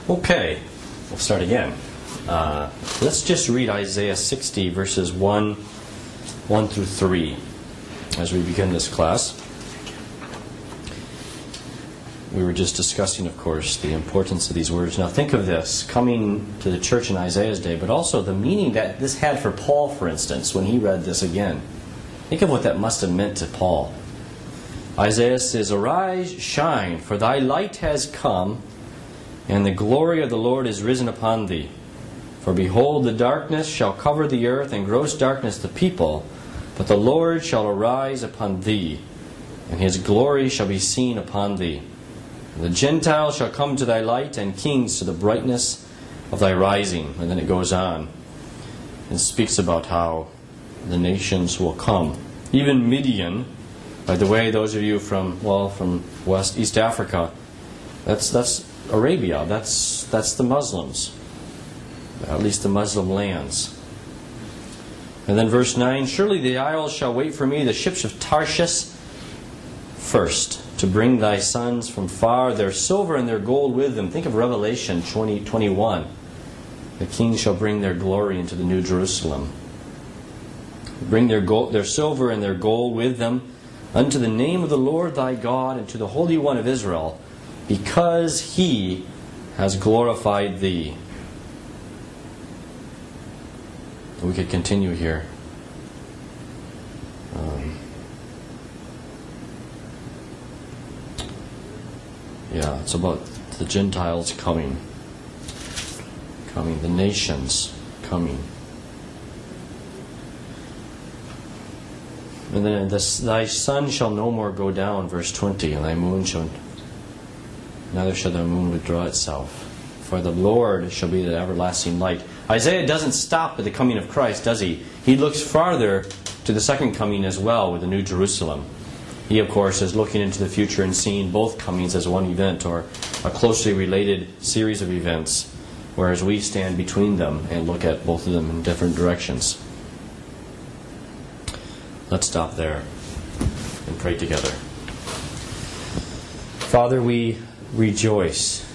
Okay, we'll start again. Let's just read Isaiah 60, verses 1 through 3, as we begin this class. We were just discussing, of course, the importance of these words. Now think of this, coming to the church in Isaiah's day, but also the meaning that this had for Paul, for instance, when he read this again. Think of what that must have meant to Paul. Isaiah says, "Arise, shine, for thy light has come, and the glory of the Lord is risen upon thee. For behold, the darkness shall cover the earth, and gross darkness the people. But the Lord shall arise upon thee, and his glory shall be seen upon thee. And the Gentiles shall come to thy light, and kings to the brightness of thy rising." And then it goes on and speaks about how the nations will come. Even Midian, by the way, those of you from East Africa, that's Arabia, that's the Muslims, at least the Muslim lands. And then verse 9, "Surely the isles shall wait for me, the ships of Tarshish first, to bring thy sons from far, their silver and their gold with them." Think of Revelation 20:21. The kings shall bring their glory into the New Jerusalem. Bring their silver and their gold with them unto the name of the Lord thy God, and to the Holy One of Israel, because he has glorified thee. We could continue here. It's about the Gentiles coming, the nations coming. And then thy sun shall no more go down, verse 20, and thy moon shall neither shall the moon withdraw itself. For the Lord shall be the everlasting light. Isaiah doesn't stop at the coming of Christ, does he? He looks farther to the second coming as well, with the New Jerusalem. He, of course, is looking into the future and seeing both comings as one event, or a closely related series of events, whereas we stand between them and look at both of them in different directions. Let's stop there and pray together. Father, we rejoice.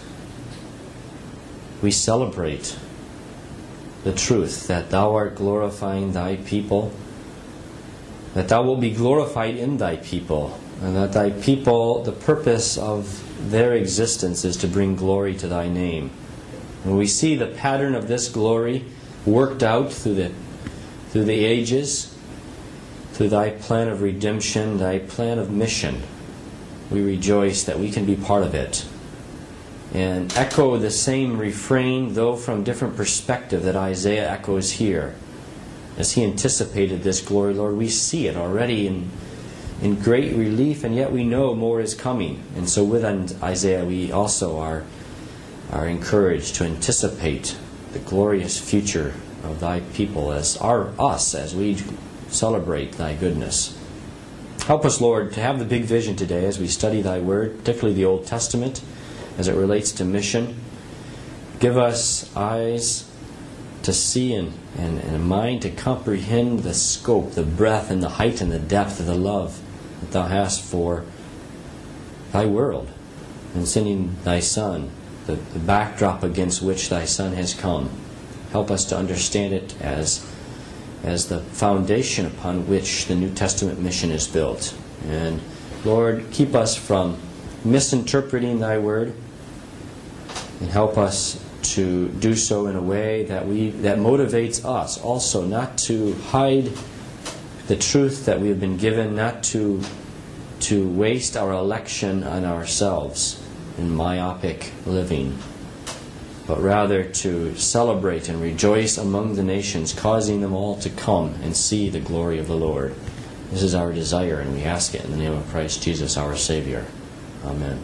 We celebrate the truth that thou art glorifying thy people, that thou wilt be glorified in thy people, and that thy people, the purpose of their existence is to bring glory to thy name. And we see the pattern of this glory worked out through the ages, through thy plan of redemption, thy plan of mission. We rejoice that we can be part of it and echo the same refrain, though from different perspective, that Isaiah echoes here. As he anticipated this glory, Lord, we see it already in great relief, and yet we know more is coming. And so with Isaiah, we also are encouraged to anticipate the glorious future of thy people as we celebrate thy goodness. Help us, Lord, to have the big vision today as we study thy word, particularly the Old Testament, as it relates to mission. Give us eyes to see and a mind to comprehend the scope, the breadth, and the height and the depth of the love that thou hast for thy world, and sending thy Son, the backdrop against which thy Son has come. Help us to understand it as the foundation upon which the New Testament mission is built. And Lord, keep us from misinterpreting thy word, and help us to do so in a way that motivates us also not to hide the truth that we have been given, not to waste our election on ourselves in myopic living, but rather to celebrate and rejoice among the nations, causing them all to come and see the glory of the Lord. This is our desire, and we ask it in the name of Christ Jesus, our Savior. Amen.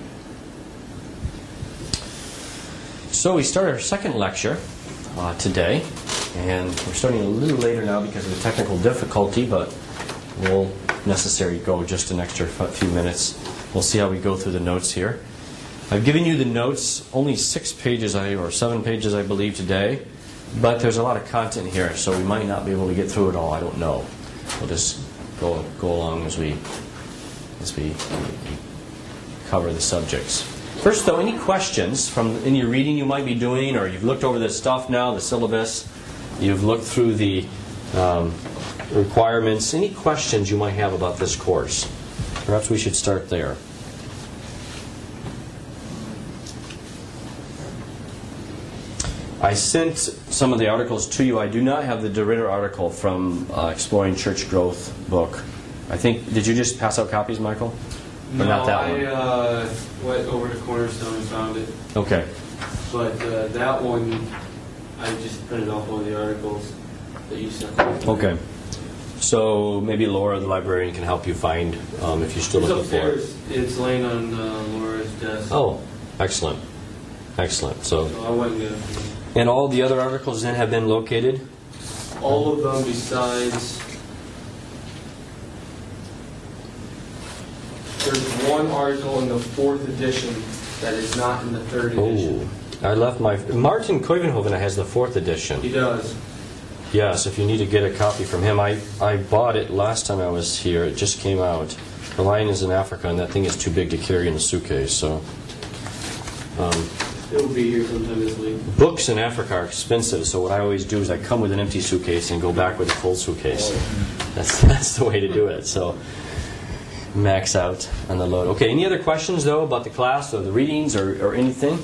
So we start our second lecture today, and we're starting a little later now because of the technical difficulty, but we'll necessarily go just an extra few minutes. We'll see how we go through the notes here. I've given you the notes, only 6 pages or 7 pages I believe today, but there's a lot of content here, so we might not be able to get through it all. I don't know. We'll just go along as we cover the subjects. First, though, any questions from any reading you might be doing, or you've looked over this stuff now, the syllabus, you've looked through the requirements, any questions you might have about this course? Perhaps we should start there. I sent some of the articles to you. I do not have the DeRidder article from Exploring Church Growth book. I think, did you just pass out copies, Michael? Or not that one? I went over to Cornerstone and found it. Okay. But that one, I just printed off all the articles that you sent. Okay. So maybe Laura, the librarian, can help you find if you're still It's looking for it. upstairs. It's laying on Laura's desk. Oh, excellent. Excellent. So I went and got it. And all the other articles then have been located? All of them besides... There's one article in the 4th edition that is not in the 3rd edition. Oh, I left my... Martin Koivenhoven has the 4th edition. He does. Yes, if you need to get a copy from him. I bought it last time I was here. It just came out. The Lion is in Africa, and that thing is too big to carry in a suitcase, so... It'll be here sometime this week. Books in Africa are expensive, so what I always do is I come with an empty suitcase and go back with a full suitcase. That's the way to do it, so... Max out on the load. Okay, any other questions, though, about the class or the readings or anything?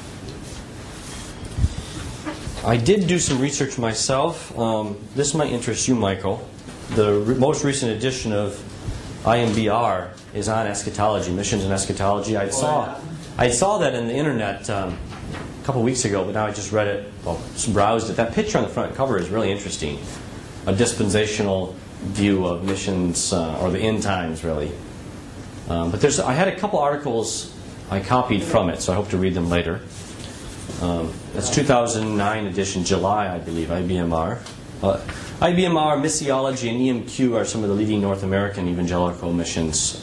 I did do some research myself. This might interest you, Michael. The most recent edition of IMBR is on eschatology, missions and eschatology. I saw that in the internet a couple weeks ago, but now I just read it, browsed it. That picture on the front cover is really interesting. A dispensational view of missions, or the end times, really. But I had a couple articles I copied from it, so I hope to read them later. That's 2009 edition, July, I believe, IBMR. IBMR, Missiology, and EMQ are some of the leading North American evangelical missions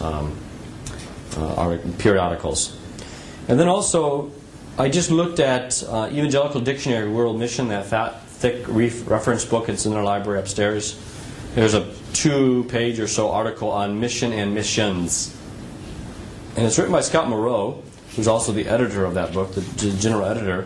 periodicals. And then also, I just looked at Evangelical Dictionary World Mission, that fat, thick reference book. It's in our library upstairs. There's a 2-page or so article on mission and missions. And it's written by Scott Moreau, who's also the editor of that book, the general editor.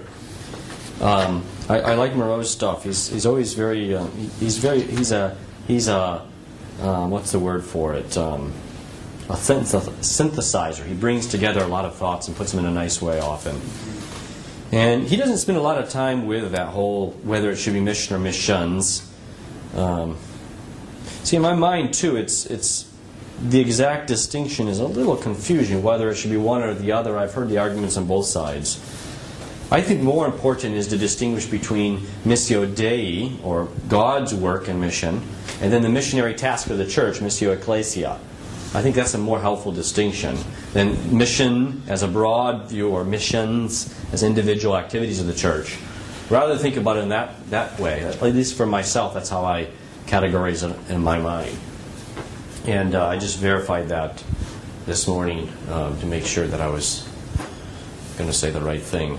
I like Moreau's stuff. He's always very he's a what's the word for it? A synthesizer. He brings together a lot of thoughts and puts them in a nice way often. And he doesn't spend a lot of time with that whole whether it should be mission or missions. See, in my mind too, it's the exact distinction is a little confusing whether it should be one or the other. I've heard the arguments on both sides. I think more important is to distinguish between missio Dei, or God's work and mission, and then the missionary task of the church, missio ecclesia. I think that's a more helpful distinction than mission as a broad view or missions as individual activities of the church. Rather think about it in that way. At least for myself, that's how I categorize it in my mind. And I just verified that this morning to make sure that I was going to say the right thing.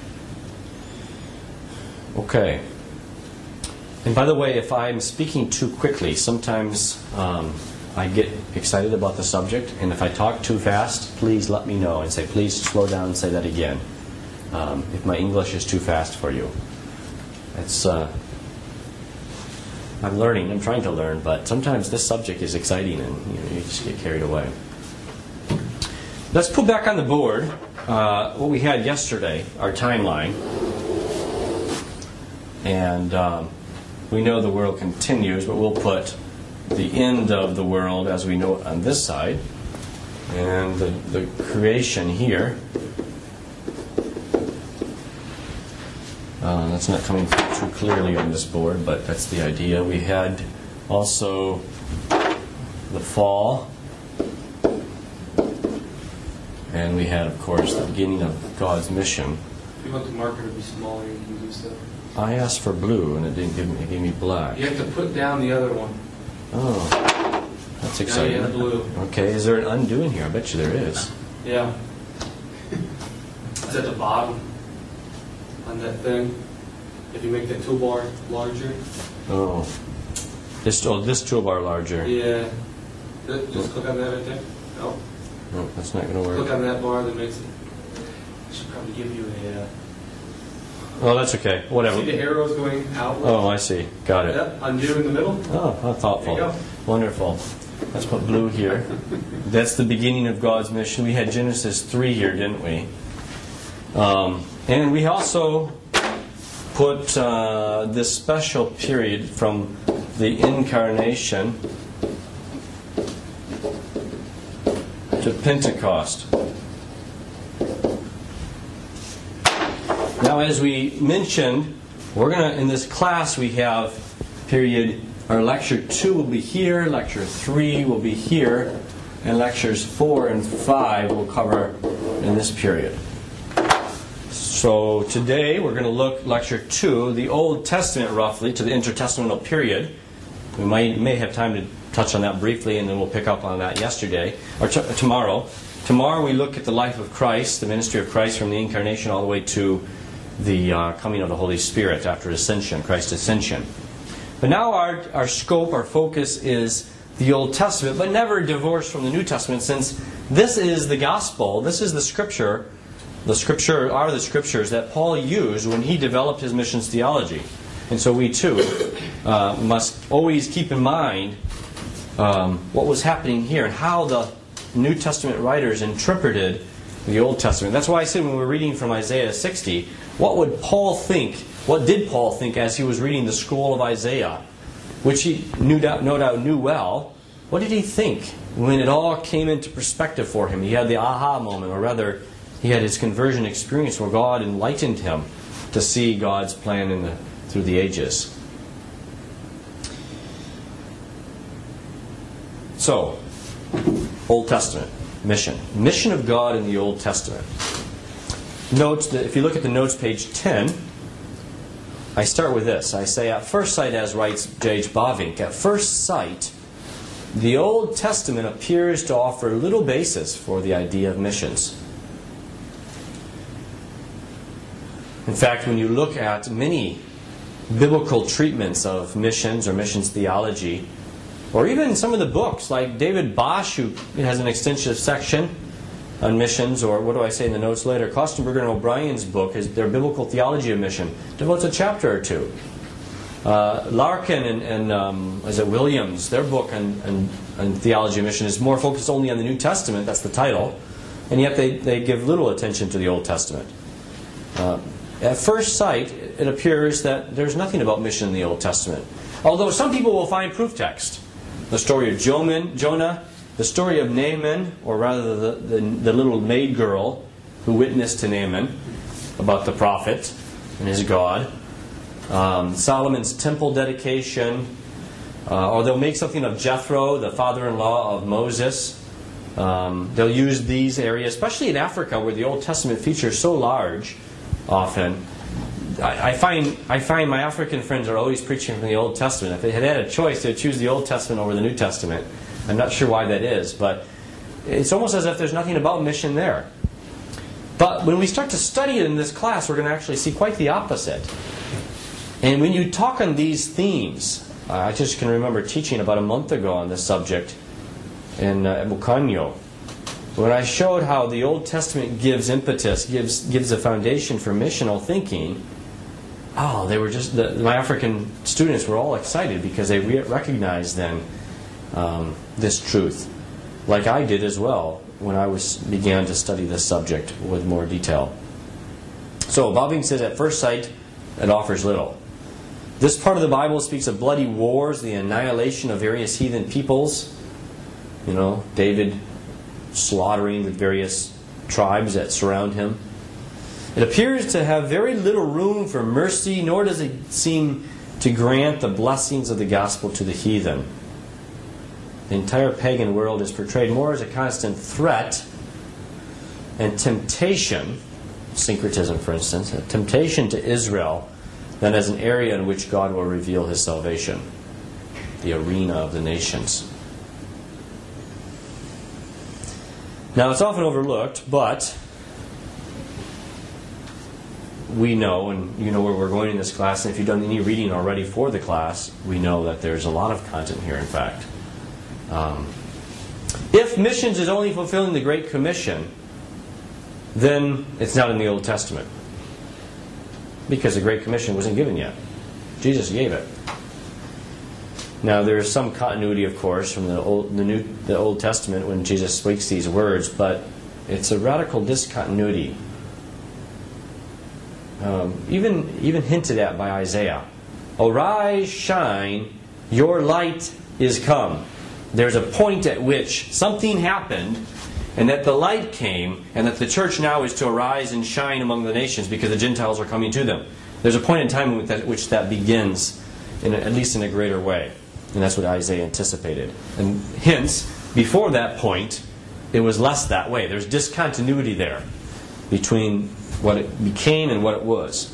Okay. And by the way, if I'm speaking too quickly, sometimes I get excited about the subject, and if I talk too fast, please let me know and say, please slow down and say that again. If my English is too fast for you. It's I'm learning. I'm trying to learn, but sometimes this subject is exciting, and you just get carried away. Let's put back on the board what we had yesterday, our timeline. And we know the world continues, but we'll put the end of the world as we know it on this side, and the creation here. That's not coming through too clearly on this board, but that's the idea. We had also the fall, and we had, of course, the beginning of God's mission. If you want the marker to be smaller, you can do so. I asked for blue, and it didn't give me. It gave me black. You have to put down the other one. Oh, that's exciting. Now you have blue. Okay, is there an undo in here? I bet you there is. Yeah. It's at the bottom on that thing. If you make that toolbar larger. Oh, this toolbar larger. Yeah. Just click on that right there. No. No, that's not going to work. Click on that bar that makes it. trying to give you a... Oh, that's okay. Whatever. See the arrows going outward? Oh, I see. Got it. Yep, undo in the middle. Oh, how thoughtful. There you go. Wonderful. Let's put blue here. That's the beginning of God's mission. We had Genesis 3 here, didn't we? And we also put this special period from the incarnation to Pentecost. Now, as we mentioned, we're going to, in this class, we have period, our lecture 2 will be here, lecture 3 will be here, and lectures 4 and 5 will cover in this period. So today we're going to look lecture 2, the Old Testament roughly, to the intertestamental period. We may have time to touch on that briefly, and then we'll pick up on that tomorrow. Tomorrow we look at the life of Christ, the ministry of Christ from the incarnation all the way to the coming of the Holy Spirit after ascension, Christ's ascension. But now our scope, our focus is the Old Testament, but never divorced from the New Testament, since this is the gospel, this is the scripture. The scripture are the scriptures that Paul used when he developed his missions theology. And so we too must always keep in mind what was happening here and how the New Testament writers interpreted the Old Testament. That's why I said when we were reading from Isaiah 60, what would Paul think? What did Paul think as he was reading the scroll of Isaiah, which he no doubt knew well? What did he think when it all came into perspective for him? He had the aha moment, or rather, he had his conversion experience where God enlightened him to see God's plan through the ages. So, Old Testament mission. Mission of God in the Old Testament. Note that if you look at the notes, page 10, I start with this. I say, at first sight, as writes J.H. Bavinck, at first sight, the Old Testament appears to offer little basis for the idea of missions. In fact, when you look at many biblical treatments of missions or missions theology, or even some of the books, like David Bosch, who has an extensive section on missions, or what do I say in the notes later, Kostenberger and O'Brien's book, their Biblical Theology of Mission, devotes a chapter or two. Larkin and is it Williams, their book on theology of mission is more focused only on the New Testament, that's the title, and yet they give little attention to the Old Testament. At first sight, it appears that there's nothing about mission in the Old Testament. Although some people will find proof text. The story of Jonah, the story of Naaman, or rather the little maid girl who witnessed to Naaman about the prophet and his God. Solomon's temple dedication. Or they'll make something of Jethro, the father-in-law of Moses. They'll use these areas, especially in Africa where the Old Testament features so large often. I find my African friends are always preaching from the Old Testament. If they had a choice, they'd choose the Old Testament over the New Testament. I'm not sure why that is, but it's almost as if there's nothing about mission there. But when we start to study it in this class, we're going to actually see quite the opposite. And when you talk on these themes, I just can remember teaching about a month ago on this subject in Bucanyo, when I showed how the Old Testament gives impetus, gives a foundation for missional thinking. Oh, they were just my African students were all excited because they recognized then this truth, like I did as well when I began to study this subject with more detail. So, Bavinck says, at first sight, it offers little. This part of the Bible speaks of bloody wars, the annihilation of various heathen peoples. You know, David slaughtering the various tribes that surround him. It appears to have very little room for mercy, nor does it seem to grant the blessings of the gospel to the heathen. The entire pagan world is portrayed more as a constant threat and temptation, syncretism for instance, a temptation to Israel, than as an area in which God will reveal His salvation, the arena of the nations. Now, it's often overlooked, but we know, and you know where we're going in this class, and if you've done any reading already for the class, we know that there's a lot of content here, in fact. If missions is only fulfilling the Great Commission, then it's not in the Old Testament. Because the Great Commission wasn't given yet. Jesus gave it. Now, there is some continuity, of course, from the Old Testament when Jesus speaks these words, but it's a radical discontinuity. Even hinted at by Isaiah. Arise, shine, your light is come. There's a point at which something happened, and that the light came, and that the church now is to arise and shine among the nations because the Gentiles are coming to them. There's a point in time with which that begins, at least in a greater way. And that's what Isaiah anticipated. And hence, before that point, it was less that way. There's discontinuity there between what it became and what it was.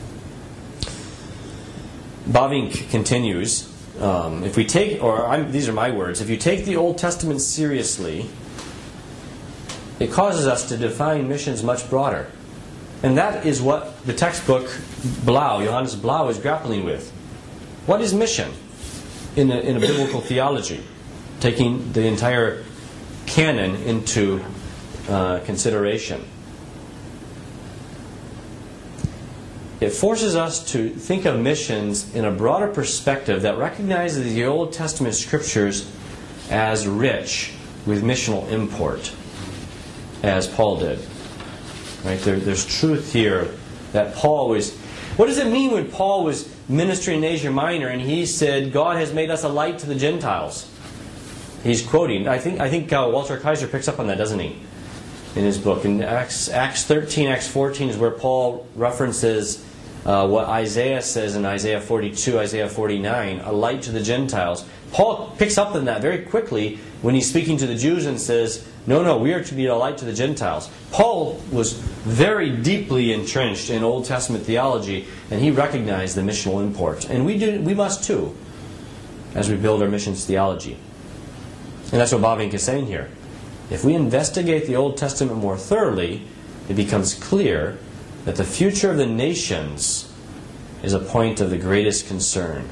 Bavinck continues, if we take, these are my words, if you take the Old Testament seriously, it causes us to define missions much broader. And that is what the textbook Blau, Johannes Blau, is grappling with. What is mission in a biblical theology? Taking the entire canon into consideration. It forces us to think of missions in a broader perspective that recognizes the Old Testament scriptures as rich with missional import, as Paul did. Right? There's truth here that Paul was... What does it mean when Paul was ministering in Asia Minor and he said, God has made us a light to the Gentiles? He's quoting. I think Walter Kaiser picks up on that, doesn't he? In his book. In Acts 13, Acts 14 is where Paul references what Isaiah says in Isaiah 42, Isaiah 49, a light to the Gentiles. Paul picks up on that very quickly when he's speaking to the Jews and says, no, we are to be a light to the Gentiles. Paul was very deeply entrenched in Old Testament theology, and he recognized the missional import. And we must too, as we build our missions theology. And that's what Bavinck is saying here. If we investigate the Old Testament more thoroughly, it becomes clear that the future of the nations is a point of the greatest concern.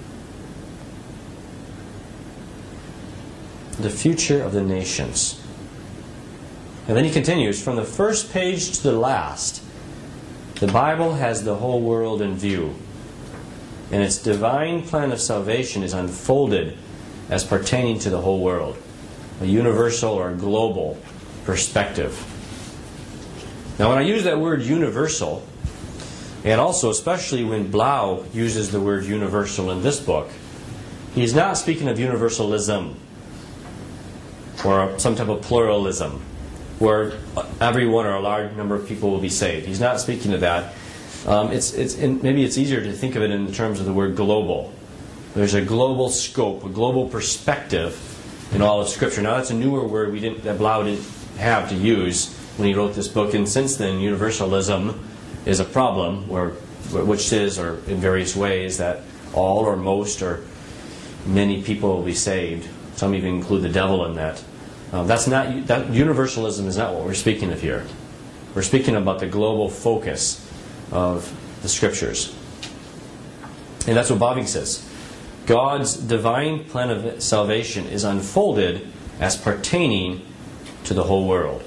The future of the nations. And then he continues, from the first page to the last, the Bible has the whole world in view. And its divine plan of salvation is unfolded as pertaining to the whole world. A universal or global perspective. Now when I use that word universal, and also especially when Blau uses the word universal in this book, he's not speaking of universalism or some type of pluralism where everyone or a large number of people will be saved. He's not speaking of that. Maybe it's easier to think of it in terms of the word global. There's a global scope, a global perspective in all of Scripture. Now that's a newer word that Blau didn't have to use when he wrote this book, and since then universalism is a problem, which is, or in various ways, that all or most or many people will be saved. Some even include the devil in that. That universalism is not what we're speaking of here. We're speaking about the global focus of the Scriptures. And that's what Bavinck says. God's divine plan of salvation is unfolded as pertaining to the whole world.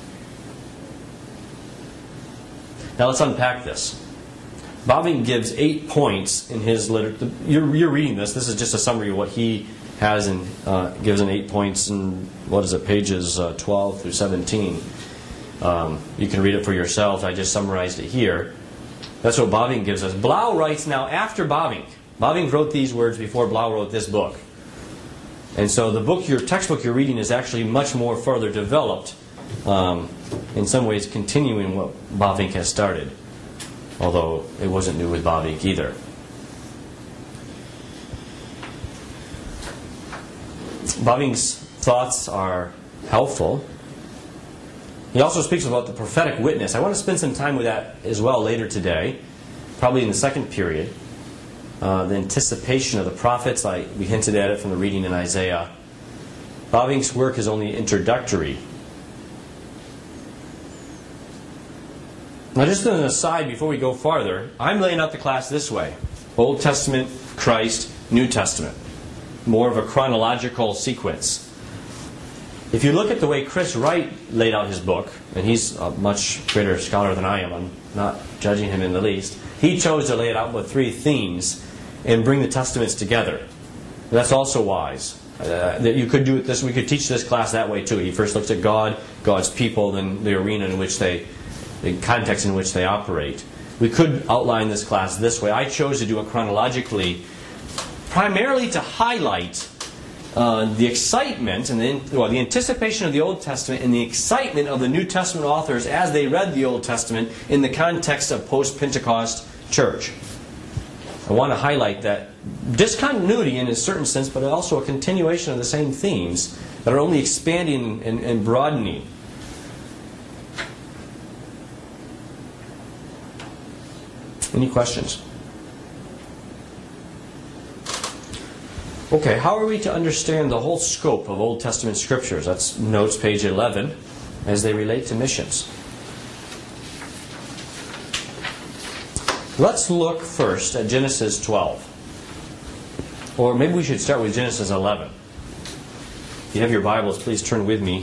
Now let's unpack this. Bavinck gives 8 points in his literature. You're reading this. This is just a summary of what he has and gives in 8 points in, pages 12 through 17. You can read it for yourselves. I just summarized it here. That's what Bavinck gives us. Blau writes now after Bavinck. Bavinck wrote these words before Blau wrote this book. And so the book, your textbook you're reading is actually much more further developed, in some ways continuing what Bavinck has started, although it wasn't new with Bavinck either. Bavinck's thoughts are helpful. He also speaks about the prophetic witness. I want to spend some time with that as well later today, probably in the second period. The anticipation of the prophets, we hinted at it from the reading in Isaiah. Bavinck's work is only introductory. Now just an aside before we go farther, I'm laying out the class this way. Old Testament, Christ, New Testament. More of a chronological sequence. If you look at the way Chris Wright laid out his book, and he's a much greater scholar than I am, I'm not judging him in the least, he chose to lay it out with 3 themes and bring the testaments together. That's also wise. That you could do it this. We could teach this class that way too. He first looks at God, God's people, then the arena in which the context in which they operate. We could outline this class this way. I chose to do it chronologically, primarily to highlight the excitement and the anticipation of the Old Testament and the excitement of the New Testament authors as they read the Old Testament in the context of post-Pentecost church. I want to highlight that discontinuity in a certain sense, but also a continuation of the same themes that are only expanding and broadening. Any questions? Okay, how are we to understand the whole scope of Old Testament scriptures? That's notes page 11 as they relate to missions. Let's look first at Genesis 12. Or maybe we should start with Genesis 11. If you have your Bibles, please turn with me.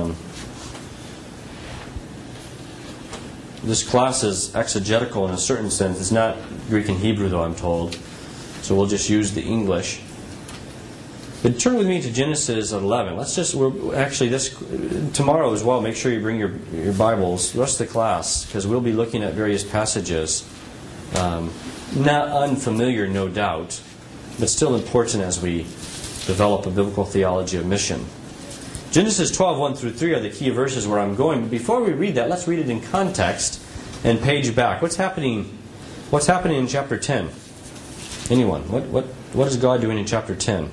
This class is exegetical in a certain sense. It's not Greek and Hebrew, though, I'm told. So we'll just use the English. But turn with me to Genesis 11. Tomorrow as well, make sure you bring your Bibles, the rest of the class, because we'll be looking at various passages. Not unfamiliar, no doubt, but still important as we develop a biblical theology of mission. Genesis 12, 1 through 3 are the key verses where I'm going. But before we read that, let's read it in context and page back. What's happening in chapter 10? Anyone? What is God doing in chapter 10?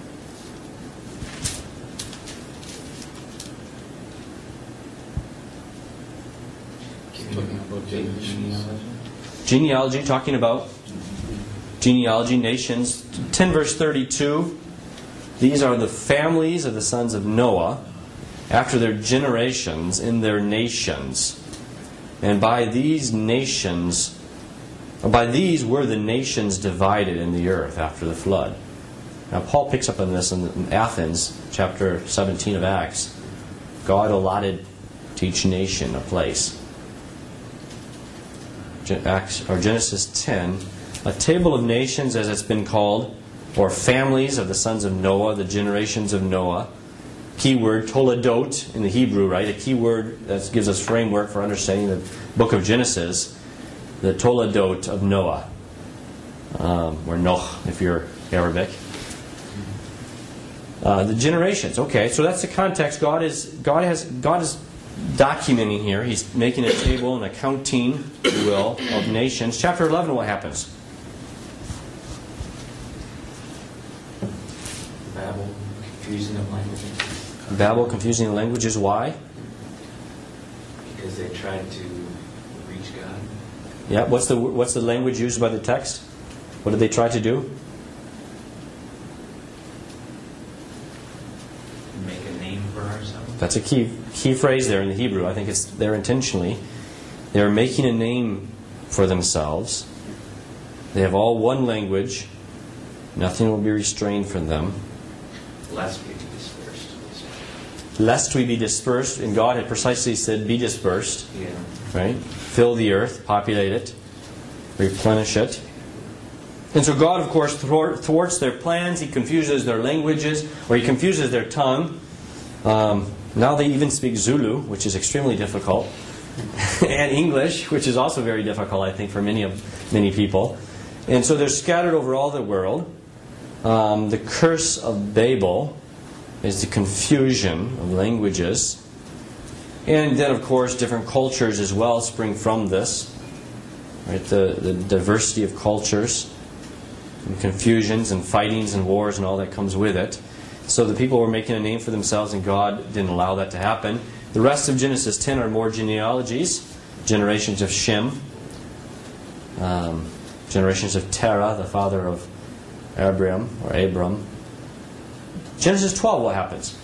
Genealogy, talking about genealogy, nations. 10 verse 32. These are the families of the sons of Noah after their generations in their nations. And by these were the nations divided in the earth after the flood. Now Paul picks up on this in Athens, chapter 17 of Acts. God allotted to each nation a place. Genesis 10, a table of nations as it's been called, or families of the sons of Noah, the generations of Noah. Key word, toledot in the Hebrew, right? A key word that gives us framework for understanding the book of Genesis. The toledot of Noah. Or Noach, if you're Arabic. The generations. Okay, so that's the context. God is documenting here. He's making a table, an accounting, if you will, of nations. Chapter 11, what happens? Babel, confusing of languages. Babel, confusing of languages. Why? Because they tried to reach God. Yeah. What's the language used by the text? What did they try to do? Make a name for ourselves. That's a key phrase there in the Hebrew. I think it's there intentionally. They're making a name for themselves. They have all one language. Nothing will be restrained from them. Lest we be dispersed. Lest we be dispersed. And God had precisely said, be dispersed. Yeah. Right? Fill the earth, populate it, replenish it. And so God, of course, thwarts their plans. He confuses their languages, or He confuses their tongue. Now they even speak Zulu, which is extremely difficult, and English, which is also very difficult, I think, for many people. And so they're scattered over all the world. The curse of Babel is the confusion of languages. And then, of course, different cultures as well spring from this. Right? The diversity of cultures, and confusions and fightings and wars and all that comes with it. So the people were making a name for themselves, and God didn't allow that to happen. The rest of Genesis 10 are more genealogies. Generations of Shem. Generations of Terah, the father of Abram. Genesis 12, what happens?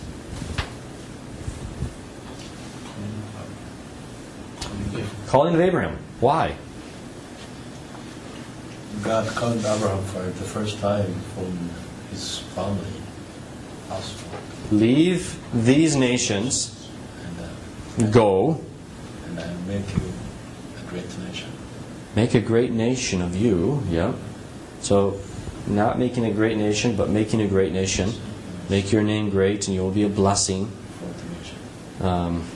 Calling of Abraham. Why? God called Abraham for the first time from his family household. leave these nations, go, and I make you a great nation. make a great nation of you. Yeah. So, not making a great nation, but making a great nation. Make your name great, and you will be a blessing. For the nation.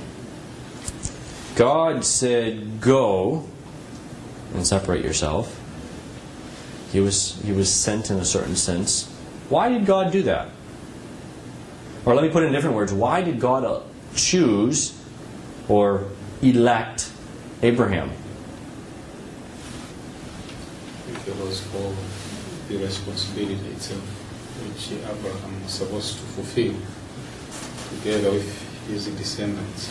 God said, "Go and separate yourself." He was sent in a certain sense. Why did God do that? Or let me put it in different words. Why did God choose or elect Abraham? Because for the responsibility itself, which Abraham was supposed to fulfill together with his descendants.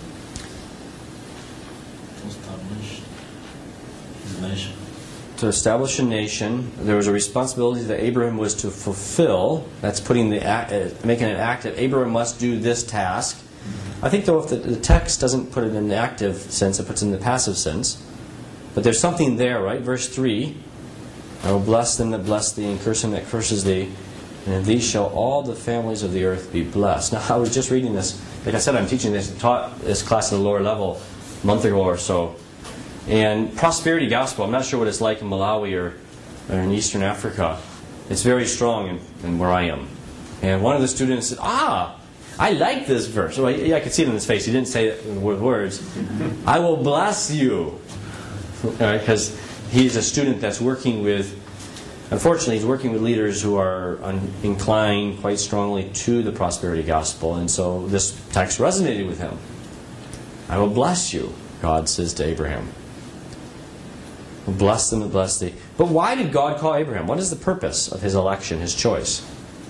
To establish his nation. To establish a nation, there was a responsibility that Abraham was to fulfill. That's putting making an act that Abraham must do this task. I think, though, if the text doesn't put it in the active sense, it puts it in the passive sense. But there's something there, right? Verse 3, "I will bless them that bless thee, and curse him that curses thee, and in thee shall all the families of the earth be blessed." Now, I was just reading this. Like I said, I'm teaching this, taught this class at the lower level a month ago or so. And prosperity gospel, I'm not sure what it's like in Malawi or in Eastern Africa. It's very strong in where I am. And one of the students said, I like this verse. Well, yeah, I could see it in his face. He didn't say it with words. "I will bless you." Because he's a student that's working with, unfortunately, he's working with leaders who are inclined quite strongly to the prosperity gospel. And so this text resonated with him. "I will bless you," God says to Abraham. "Bless them and bless thee." But why did God call Abraham? What is the purpose of his election, his choice?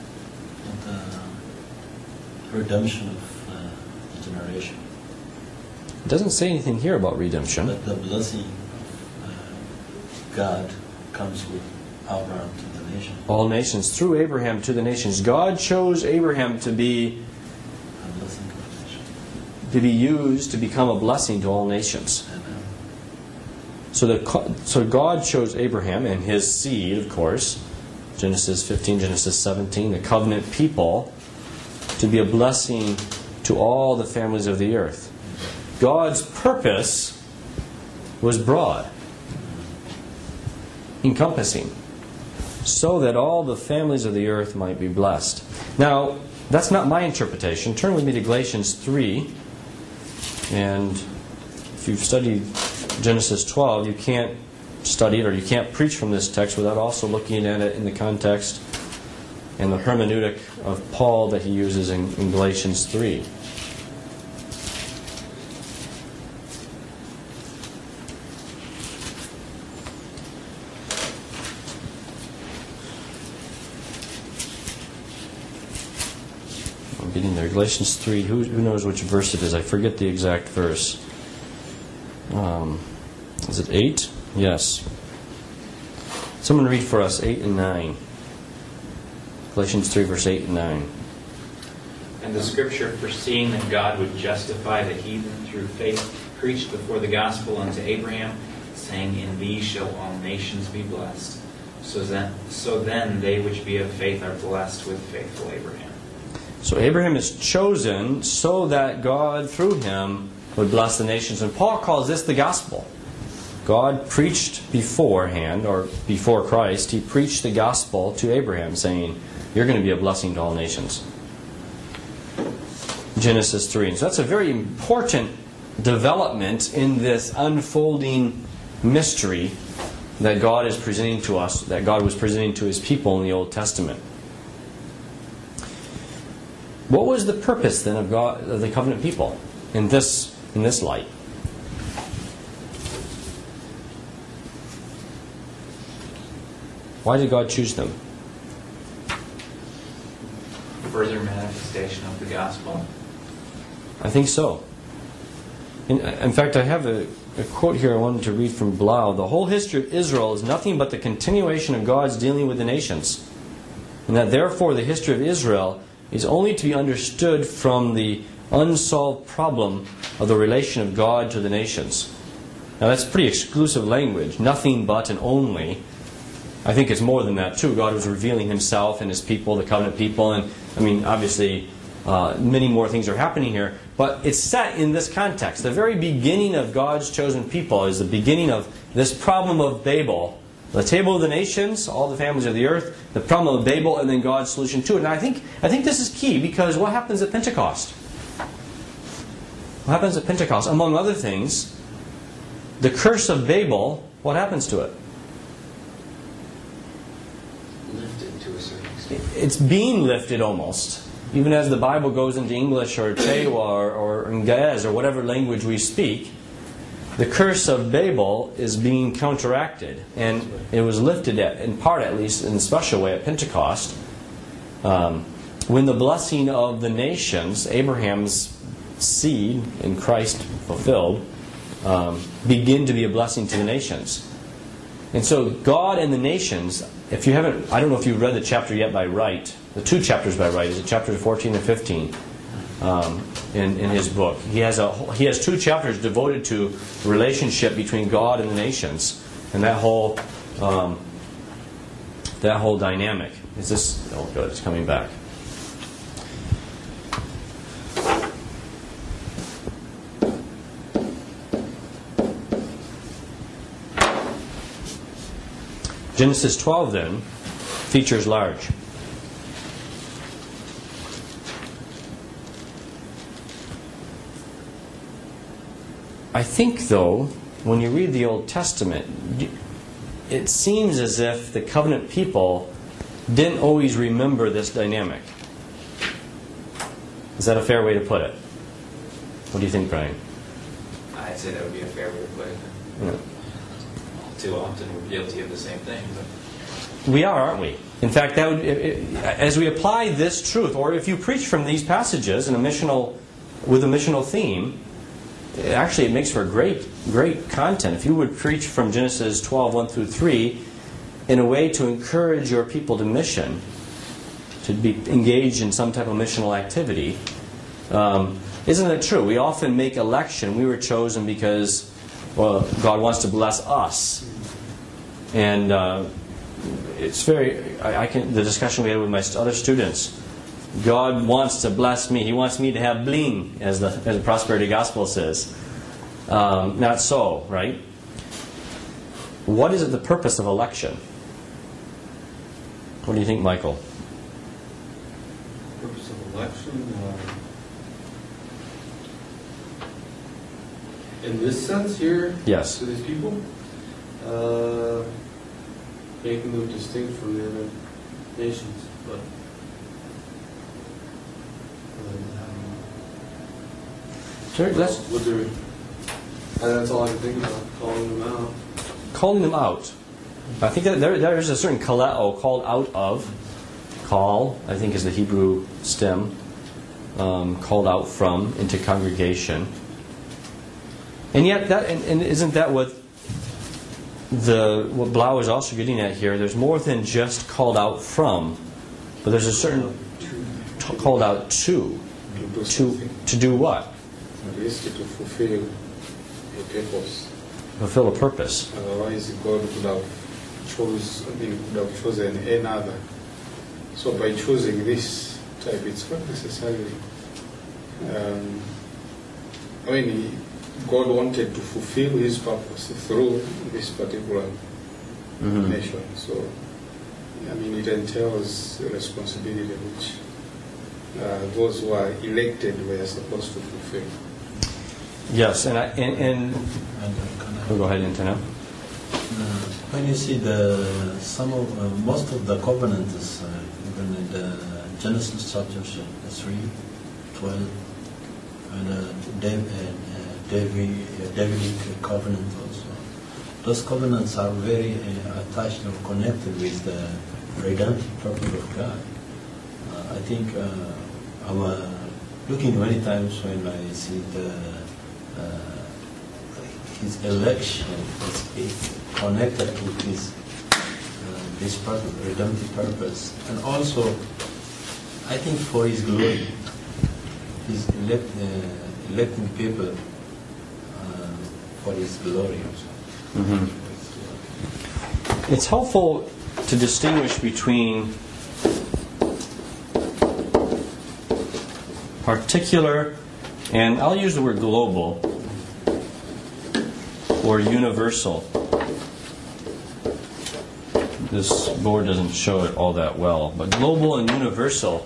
The redemption of the generation. It doesn't say anything here about redemption. But the blessing God comes with Abraham to the nation. All nations, through Abraham to the nations. God chose Abraham to be A blessing of the nation. to be used to become a blessing to all nations. So God chose Abraham and his seed, of course, Genesis 15, Genesis 17, the covenant people, to be a blessing to all the families of the earth. God's purpose was broad, encompassing, so that all the families of the earth might be blessed. Now, that's not my interpretation. Turn with me to Galatians 3. And if you've studied Genesis 12, you can't study it or you can't preach from this text without also looking at it in the context and the hermeneutic of Paul that he uses in Galatians 3. I'm getting there. Galatians 3. Who knows which verse it is? I forget the exact verse. Is it 8? Yes. Someone read for us 8 and 9. Galatians 3, verse 8 and 9. And the scripture, foreseeing that God would justify the heathen through faith, preached before the gospel unto Abraham, saying, In thee shall all nations be blessed. So then they which be of faith are blessed with faithful Abraham. So Abraham is chosen so that God, through him, would bless the nations. And Paul calls this the gospel. God preached beforehand, or before Christ, he preached the gospel to Abraham, saying, you're going to be a blessing to all nations. Genesis 3. And so that's a very important development in this unfolding mystery that God is presenting to us, that God was presenting to his people in the Old Testament. What was the purpose then of God, of the covenant people in this light? Why did God choose them? Further manifestation of the gospel. I think so. In fact, I have a quote here I wanted to read from Blau. The whole history of Israel is nothing but the continuation of God's dealing with the nations. And that therefore the history of Israel is only to be understood from the unsolved problem of the relation of God to the nations. Now that's pretty exclusive language. Nothing but and only. I think it's more than that too. God was revealing himself and his people, the covenant people. And I mean, obviously, Many more things are happening here. But it's set in this context. The very beginning of God's chosen people is the beginning of this problem of Babel. The table of the nations, all the families of the earth, the problem of Babel, and then God's solution to it. And I think this is key, because what happens at Pentecost? What happens at Pentecost? Among other things, the curse of Babel, what happens to it? Lifted to a certain extent. It's being lifted almost. Even as the Bible goes into English or Chewa or Ngez or whatever language we speak, the curse of Babel is being counteracted. And it was lifted, in part at least, in a special way at Pentecost. When the blessing of the nations, Abraham's seed in Christ fulfilled, begin to be a blessing to the nations. And so God and the nations, if you haven't, I don't know if you've read the chapter yet by Wright, the 2 chapters by Wright, is it chapters 14 and 15 in his book. He has 2 chapters devoted to the relationship between God and the nations, and that whole dynamic. Is this? Oh, good, it's coming back. Genesis 12, then, features large. I think, though, when you read the Old Testament, it seems as if the covenant people didn't always remember this dynamic. Is that a fair way to put it? What do you think, Brian? I'd say that would be a fair way to put it. Yeah. Too often we're guilty of the same thing. But We are, aren't we? In fact, that would, as we apply this truth, or if you preach from these passages with a missional theme, it makes for great content. If you would preach from Genesis 12, 1 through 3, in a way to encourage your people to mission, to be engaged in some type of missional activity, isn't it true? We often make election. We were chosen because, well, God wants to bless us. And it's the discussion we had with my other students, God wants to bless me. He wants me to have bling, as the Prosperity Gospel says. Not so, right? What is the purpose of election? What do you think, Michael? Purpose of election, in this sense here, Yes. to these people, making them distinct from the other nations. But Sure, that's that's all I can think about, calling them out. calling them out. I think that there is a certain kaleo, called out of. Call, I think, is the Hebrew stem. Called out from, into congregation. And yet, and isn't that what Blau is also getting at here? There's more than just called out from, but there's a certain called out to do what? At least to fulfill a purpose. Fulfill a purpose. Otherwise, God could have chosen another. So by choosing this type, it's not necessarily. God wanted to fulfill His purpose through this particular nation. So, it entails a responsibility which those who are elected were supposed to fulfill. Yes, we'll go ahead, Antonio. When you see most of the covenants, even in the Genesis chapter 3, 12, and Davidic covenant also, those covenants are very attached or connected with the redemptive purpose of God. I think I'm looking many times when I see his election is connected with this purpose, redemptive purpose, and also I think for His glory, He's electing people for His glory also. It's helpful to distinguish between particular, and I'll use the word global or universal. This board doesn't show it all that well, but global and universal.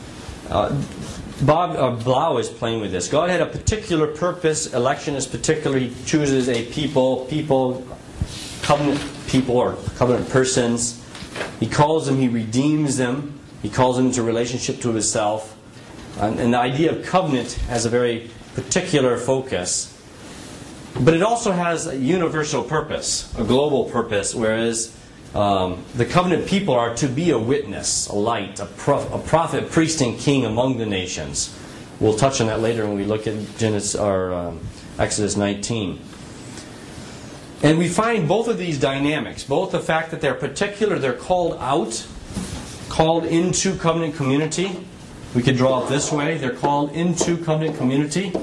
Blau is playing with this. God had a particular purpose. Election is particularly chooses a people, covenant people or covenant persons. He calls them, He redeems them. He calls them into relationship to Himself. And the idea of covenant has a very particular focus. But it also has a universal purpose, a global purpose, whereas the covenant people are to be a witness, a light, a prophet, priest, and king among the nations. We'll touch on that later when we look at Exodus 19. And we find both of these dynamics, both the fact that they're particular, they're called out, called into covenant community. We could draw it this way. They're called into covenant community.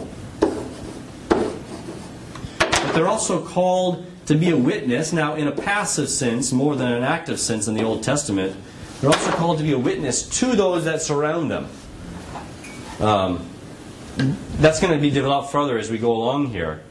But they're also called to be a witness. Now, in a passive sense, more than an active sense in the Old Testament, they're also called to be a witness to those that surround them. That's going to be developed further as we go along here.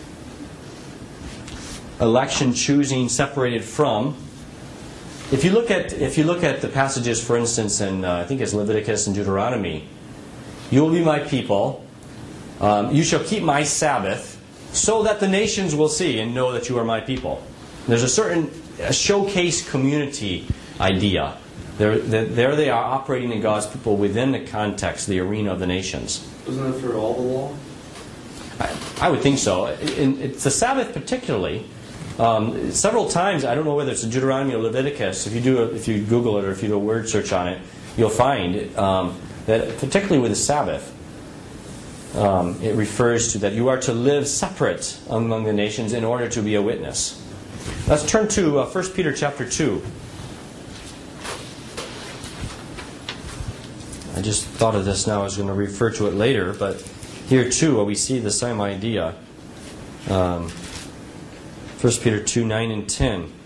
Election, choosing, separated from. If you look at the passages, for instance, in I think it's Leviticus and Deuteronomy, you will be my people. You shall keep my Sabbath, so that the nations will see and know that you are my people. There's a certain showcase community idea. There they are operating in God's people within the context, the arena of the nations. Isn't that for all the law? I would think so. It's the Sabbath particularly. Several times, I don't know whether it's in Deuteronomy or Leviticus. If you Google it or if you do a word search on it, you'll find that particularly with the Sabbath, it refers to that you are to live separate among the nations in order to be a witness. Let's turn to 1 Peter chapter 2. I just thought of this now. I was going to refer to it later, but here too we see the same idea. 1 Peter 2, 9 and 10. In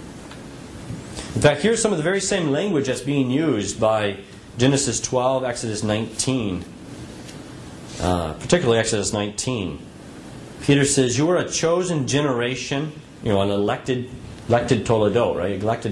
fact, here's some of the very same language that's being used by Genesis 12, Exodus 19. Particularly Exodus 19. Peter says, you are a chosen generation, an elected Toledot, right? Elected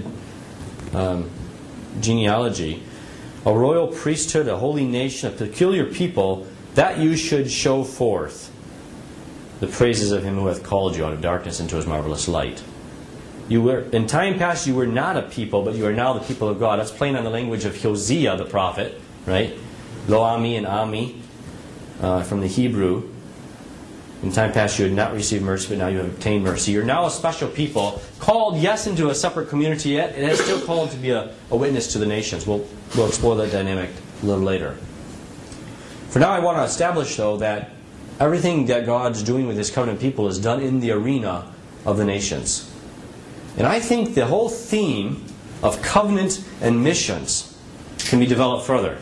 genealogy. A royal priesthood, a holy nation, a peculiar people, that you should show forth the praises of Him who hath called you out of darkness into His marvelous light. You were, in time past, you were not a people, but you are now the people of God. That's playing on the language of Hosea the prophet, right? Lo Ami and Ami, from the Hebrew. In time past, you had not received mercy, but now you have obtained mercy. You're now a special people, called, yes, into a separate community, yet it is still called to be a witness to the nations. We'll explore that dynamic a little later. For now, I want to establish, though, that everything that God's doing with His covenant people is done in the arena of the nations. And I think the whole theme of covenant and missions can be developed further.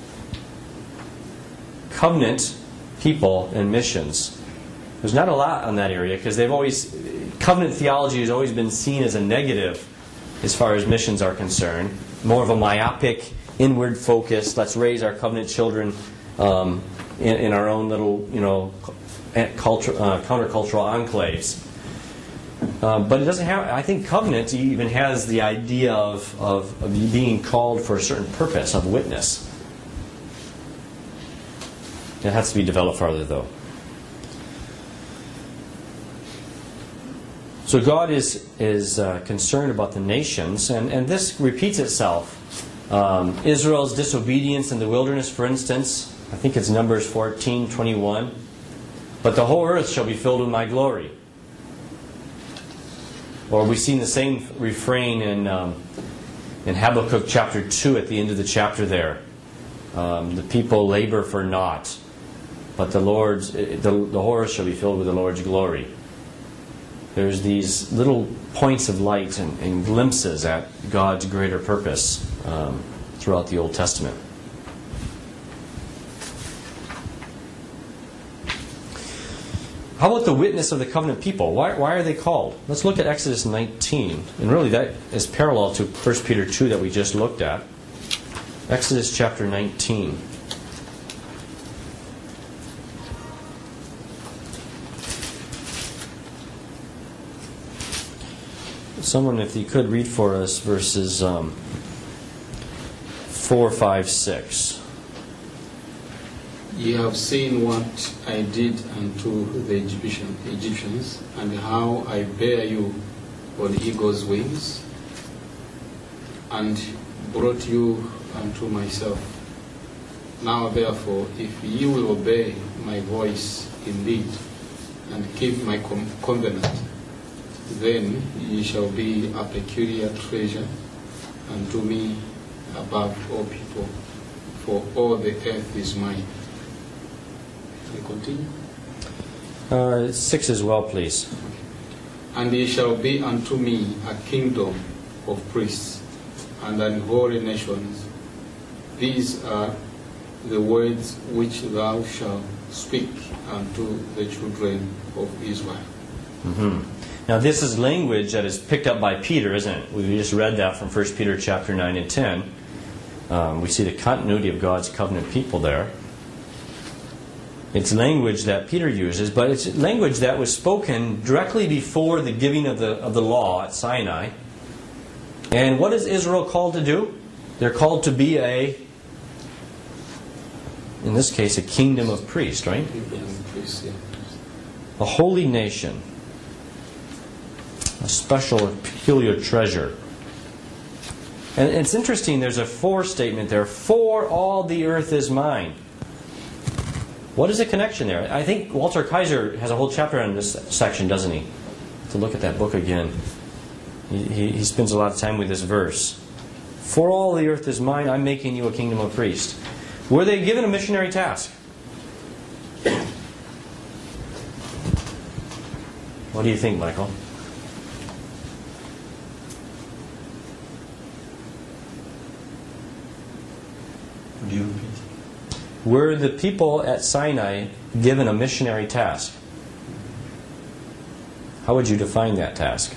Covenant, people, and missions. There's not a lot on that area because covenant theology has always been seen as a negative as far as missions are concerned. More of a myopic, inward focus. Let's raise our covenant children in our own little, countercultural enclaves. But it doesn't have. I think covenant even has the idea of being called for a certain purpose of witness. It has to be developed further, though. So God is concerned about the nations, and this repeats itself. Israel's disobedience in the wilderness, for instance. I think it's Numbers 14:21. But the whole earth shall be filled with my glory. Or we've seen the same refrain in Habakkuk chapter 2 at the end of the chapter there. The people labor for naught, but the whole earth shall be filled with the Lord's glory. There's these little points of light and glimpses at God's greater purpose throughout the Old Testament. How about the witness of the covenant people? Why are they called? Let's look at Exodus 19. And really that is parallel to 1 Peter 2 that we just looked at. Exodus chapter 19. Someone, if you could read for us verses 4, 5, 6. Ye have seen what I did unto the Egyptians, and how I bare you on eagle's wings, and brought you unto myself. Now therefore, if ye will obey my voice indeed, and keep my covenant, then ye shall be a peculiar treasure unto me above all people, for all the earth is mine. Can I continue? 6 as well, please. And ye shall be unto me a kingdom of priests and an holy nation. These are the words which thou shalt speak unto the children of Israel. Mm-hmm. Now this is language that is picked up by Peter, isn't it? We just read that from 1 Peter chapter 9 and 10. We see the continuity of God's covenant people there. It's language that Peter uses, but it's language that was spoken directly before the giving of the law at Sinai. And what is Israel called to do? They're called to be in this case, a kingdom of priests, right? A holy nation. A special, peculiar treasure. And it's interesting, there's a for statement there. For all the earth is mine. What is the connection there? I think Walter Kaiser has a whole chapter on this section, doesn't he? To look at that book again. He spends a lot of time with this verse. For all the earth is mine, I'm making you a kingdom of priests. Were they given a missionary task? What do you think, Michael? Would you repeat? Were the people at Sinai given a missionary task? How would you define that task?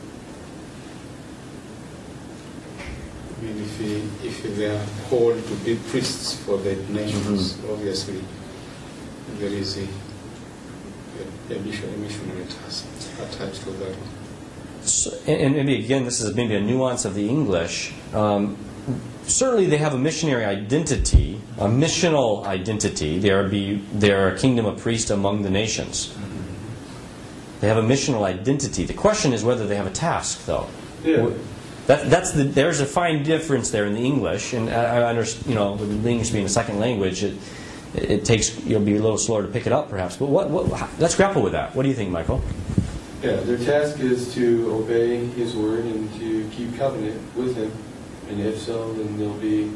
I mean, if they are called to be priests for the nations, obviously there is a missionary task attached to that. So, and maybe again, this is maybe a nuance of the English. Certainly they have a missionary identity, a missional identity. They are a kingdom of priests among the nations. They have a missional identity. The question is whether they have a task, though. Yeah. There's a fine difference there in the English, and I understand. With English being a second language, it takes you'll be a little slower to pick it up, perhaps. But let's grapple with that. What do you think, Michael? Yeah, their task is to obey His word and to keep covenant with Him. And if so, then they'll be,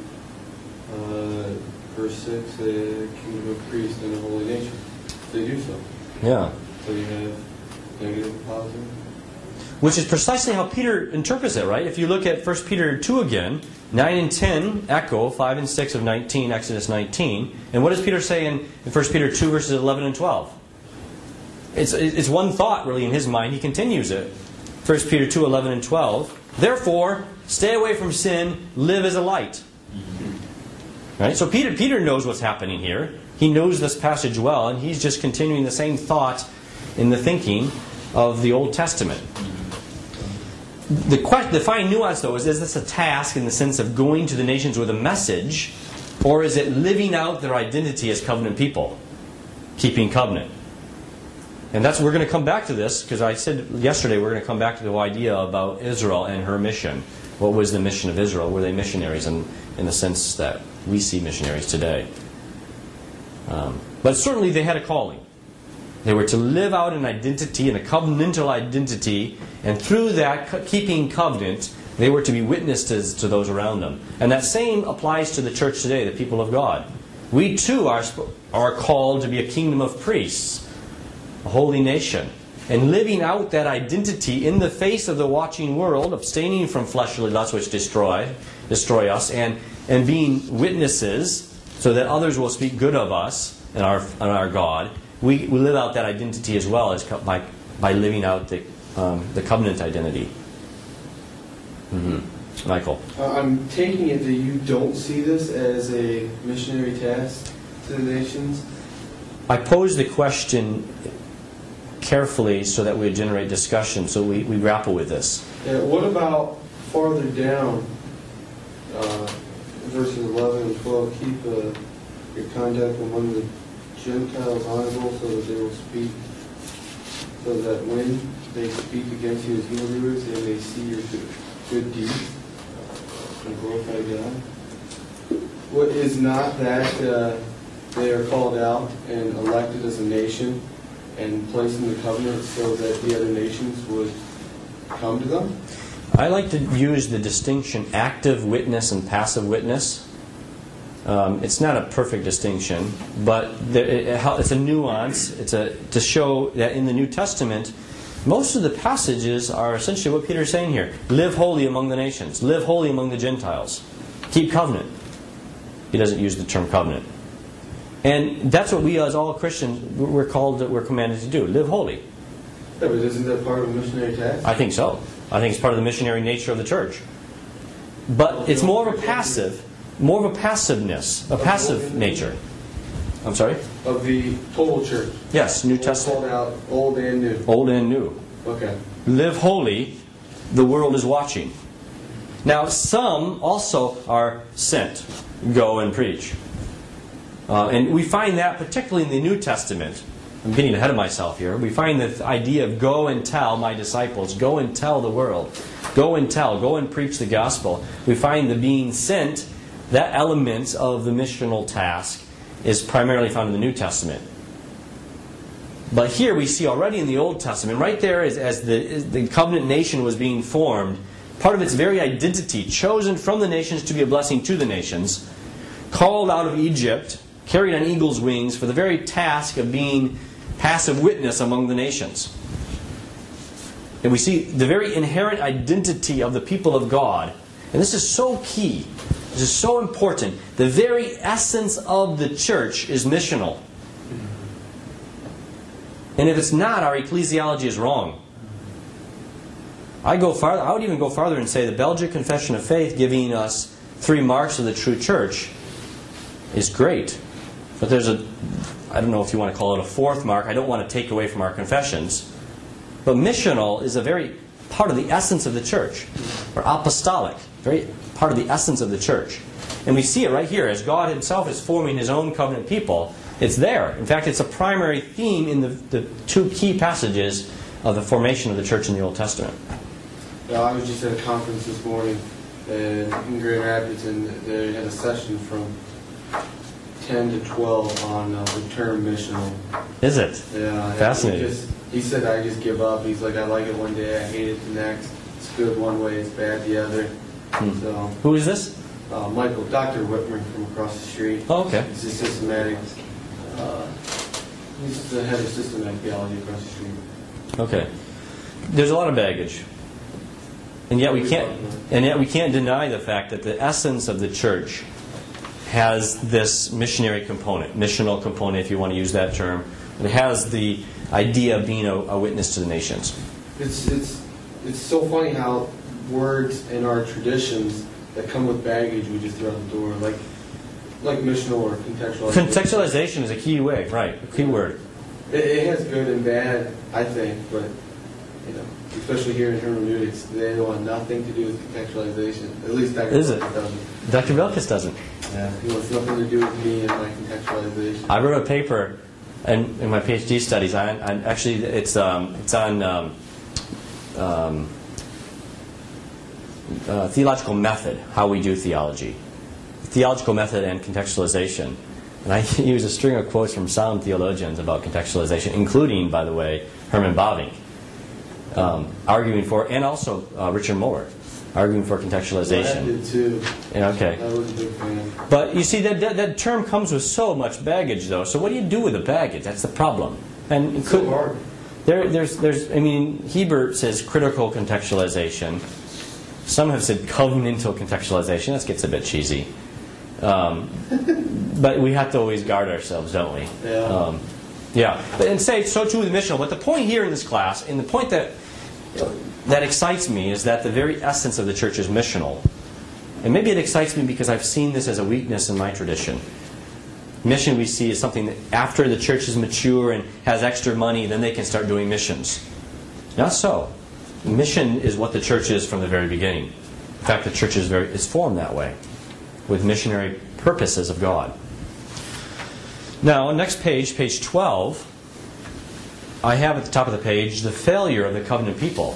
verse 6, a kingdom of priests and a holy nation. They do so. Yeah. So you have negative, positive. Which is precisely how Peter interprets it, right? If you look at 1 Peter 2 again, 9 and 10 echo 5 and 6 of 19, Exodus 19. And what does Peter say in 1 Peter 2 verses 11 and 12? It's one thought really in his mind. He continues it. 1 Peter 2, 11 and 12. Therefore, stay away from sin, live as a light. Right? So Peter knows what's happening here. He knows this passage well, and he's just continuing the same thought in the thinking of the Old Testament. The fine nuance, though, is this a task in the sense of going to the nations with a message, or is it living out their identity as covenant people, keeping covenant? And we're going to come back to this, because I said yesterday we're going to come back to the idea about Israel and her mission. What was the mission of Israel? Were they missionaries in the sense that we see missionaries today? But certainly they had a calling. They were to live out an identity, and a covenantal identity, and through that, keeping covenant, they were to be witnesses to those around them. And that same applies to the church today, the people of God. We too are called to be a kingdom of priests, a holy nation, and living out that identity in the face of the watching world, abstaining from fleshly lusts which destroy us, and being witnesses so that others will speak good of us and our God. We live out that identity as well as by living out the covenant identity. Mm-hmm. Michael. I'm taking it that you don't see this as a missionary task to the nations. I pose the question carefully so that we generate discussion, so we grapple with this. Yeah, what about farther down, verses 11 and 12, keep your conduct among the Gentiles honorable so that they will speak, so that when they speak against you as evildoers, they may see your good deeds and glorify God. What is not that they are called out and elected as a nation and placed in the covenant so that the other nations would come to them? I like to use the distinction active witness and passive witness. It's not a perfect distinction, but it's a nuance. To show that in the New Testament, most of the passages are essentially what Peter's saying here. Live holy among the nations. Live holy among the Gentiles. Keep covenant. He doesn't use the term covenant. And that's what we as all Christians, we're commanded to do. Live holy. Yeah, but isn't that part of the missionary task? I think so. I think it's part of the missionary nature of the church. But it's more of a passiveness, a passive nature. I'm sorry? Of the total church? Yes, New All Testament. called out, old and new. Old and new. Okay. Live holy, the world is watching. Now, some also are sent. Go and preach. And we find that particularly in the New Testament. I'm getting ahead of myself here. We find the idea of go and tell my disciples, go and tell the world, go and tell, go and preach the gospel. We find the being sent, that element of the missional task, is primarily found in the New Testament. But here we see already in the Old Testament, right there as the covenant nation was being formed, part of its very identity, chosen from the nations to be a blessing to the nations, called out of Egypt, carried on eagle's wings for the very task of being passive witness among the nations. And we see the very inherent identity of the people of God. And this is so key. This is so important. The very essence of the church is missional. And if it's not, our ecclesiology is wrong. I would even go farther and say the Belgic Confession of Faith, giving us 3 marks of the true church, is great. But there's I don't know if you want to call it a 4th mark. I don't want to take away from our confessions. But missional is a very part of the essence of the church. Or apostolic, very part of the essence of the church. And we see it right here. As God Himself is forming His own covenant people, it's there. In fact, it's a primary theme in the 2 key passages of the formation of the church in the Old Testament. Yeah, I was just at a conference this morning in Grand Rapids, and they had a session from 10 to 12 on the term missional. Is it? Yeah. Fascinating. He said, I just give up. He's like, I like it one day, I hate it the next. It's good one way, it's bad the other. So, Who is this? Michael, Dr. Whitmer from across the street. Oh, okay. He's a systematic, he's the head of systematic theology across the street. Okay. There's a lot of baggage. And yet we can't deny the fact that the essence of the church has this missionary component, missional component if you want to use that term. It has the idea of being a witness to the nations. It's so funny how words in our traditions that come with baggage we just throw out the door, like missional or contextualization. Contextualization is a key way, right? A key word. It has good and bad, I think, but especially here in hermeneutics, they want nothing to do with contextualization. At least Dr. Is it? Belkis doesn't. Dr. Belkis doesn't. Yeah, he wants nothing to do with me and my contextualization. I wrote a paper in my PhD studies. Actually, it's on theological method, how we do theology, theological method and contextualization. And I use a string of quotes from sound theologians about contextualization, including, by the way, Herman Bavinck, arguing for, and also Richard Moore, arguing for contextualization. I did too. Yeah, okay. I was a big fan. But you see, that term comes with so much baggage, though. So what do you do with the baggage? That's the problem. And It's so hard. Hebert says critical contextualization. Some have said covenantal contextualization. That gets a bit cheesy. But we have to always guard ourselves, don't we? Yeah. And say so too with missional. But the point here in this class, and the point that excites me, is that the very essence of the church is missional. And maybe it excites me because I've seen this as a weakness in my tradition. Mission, we see, is something that after the church is mature and has extra money, then they can start doing missions. Not so. Mission is what the church is from the very beginning. In fact, the church is formed that way, with missionary purposes of God. Now, next page, page 12, I have at the top of the page the failure of the covenant people.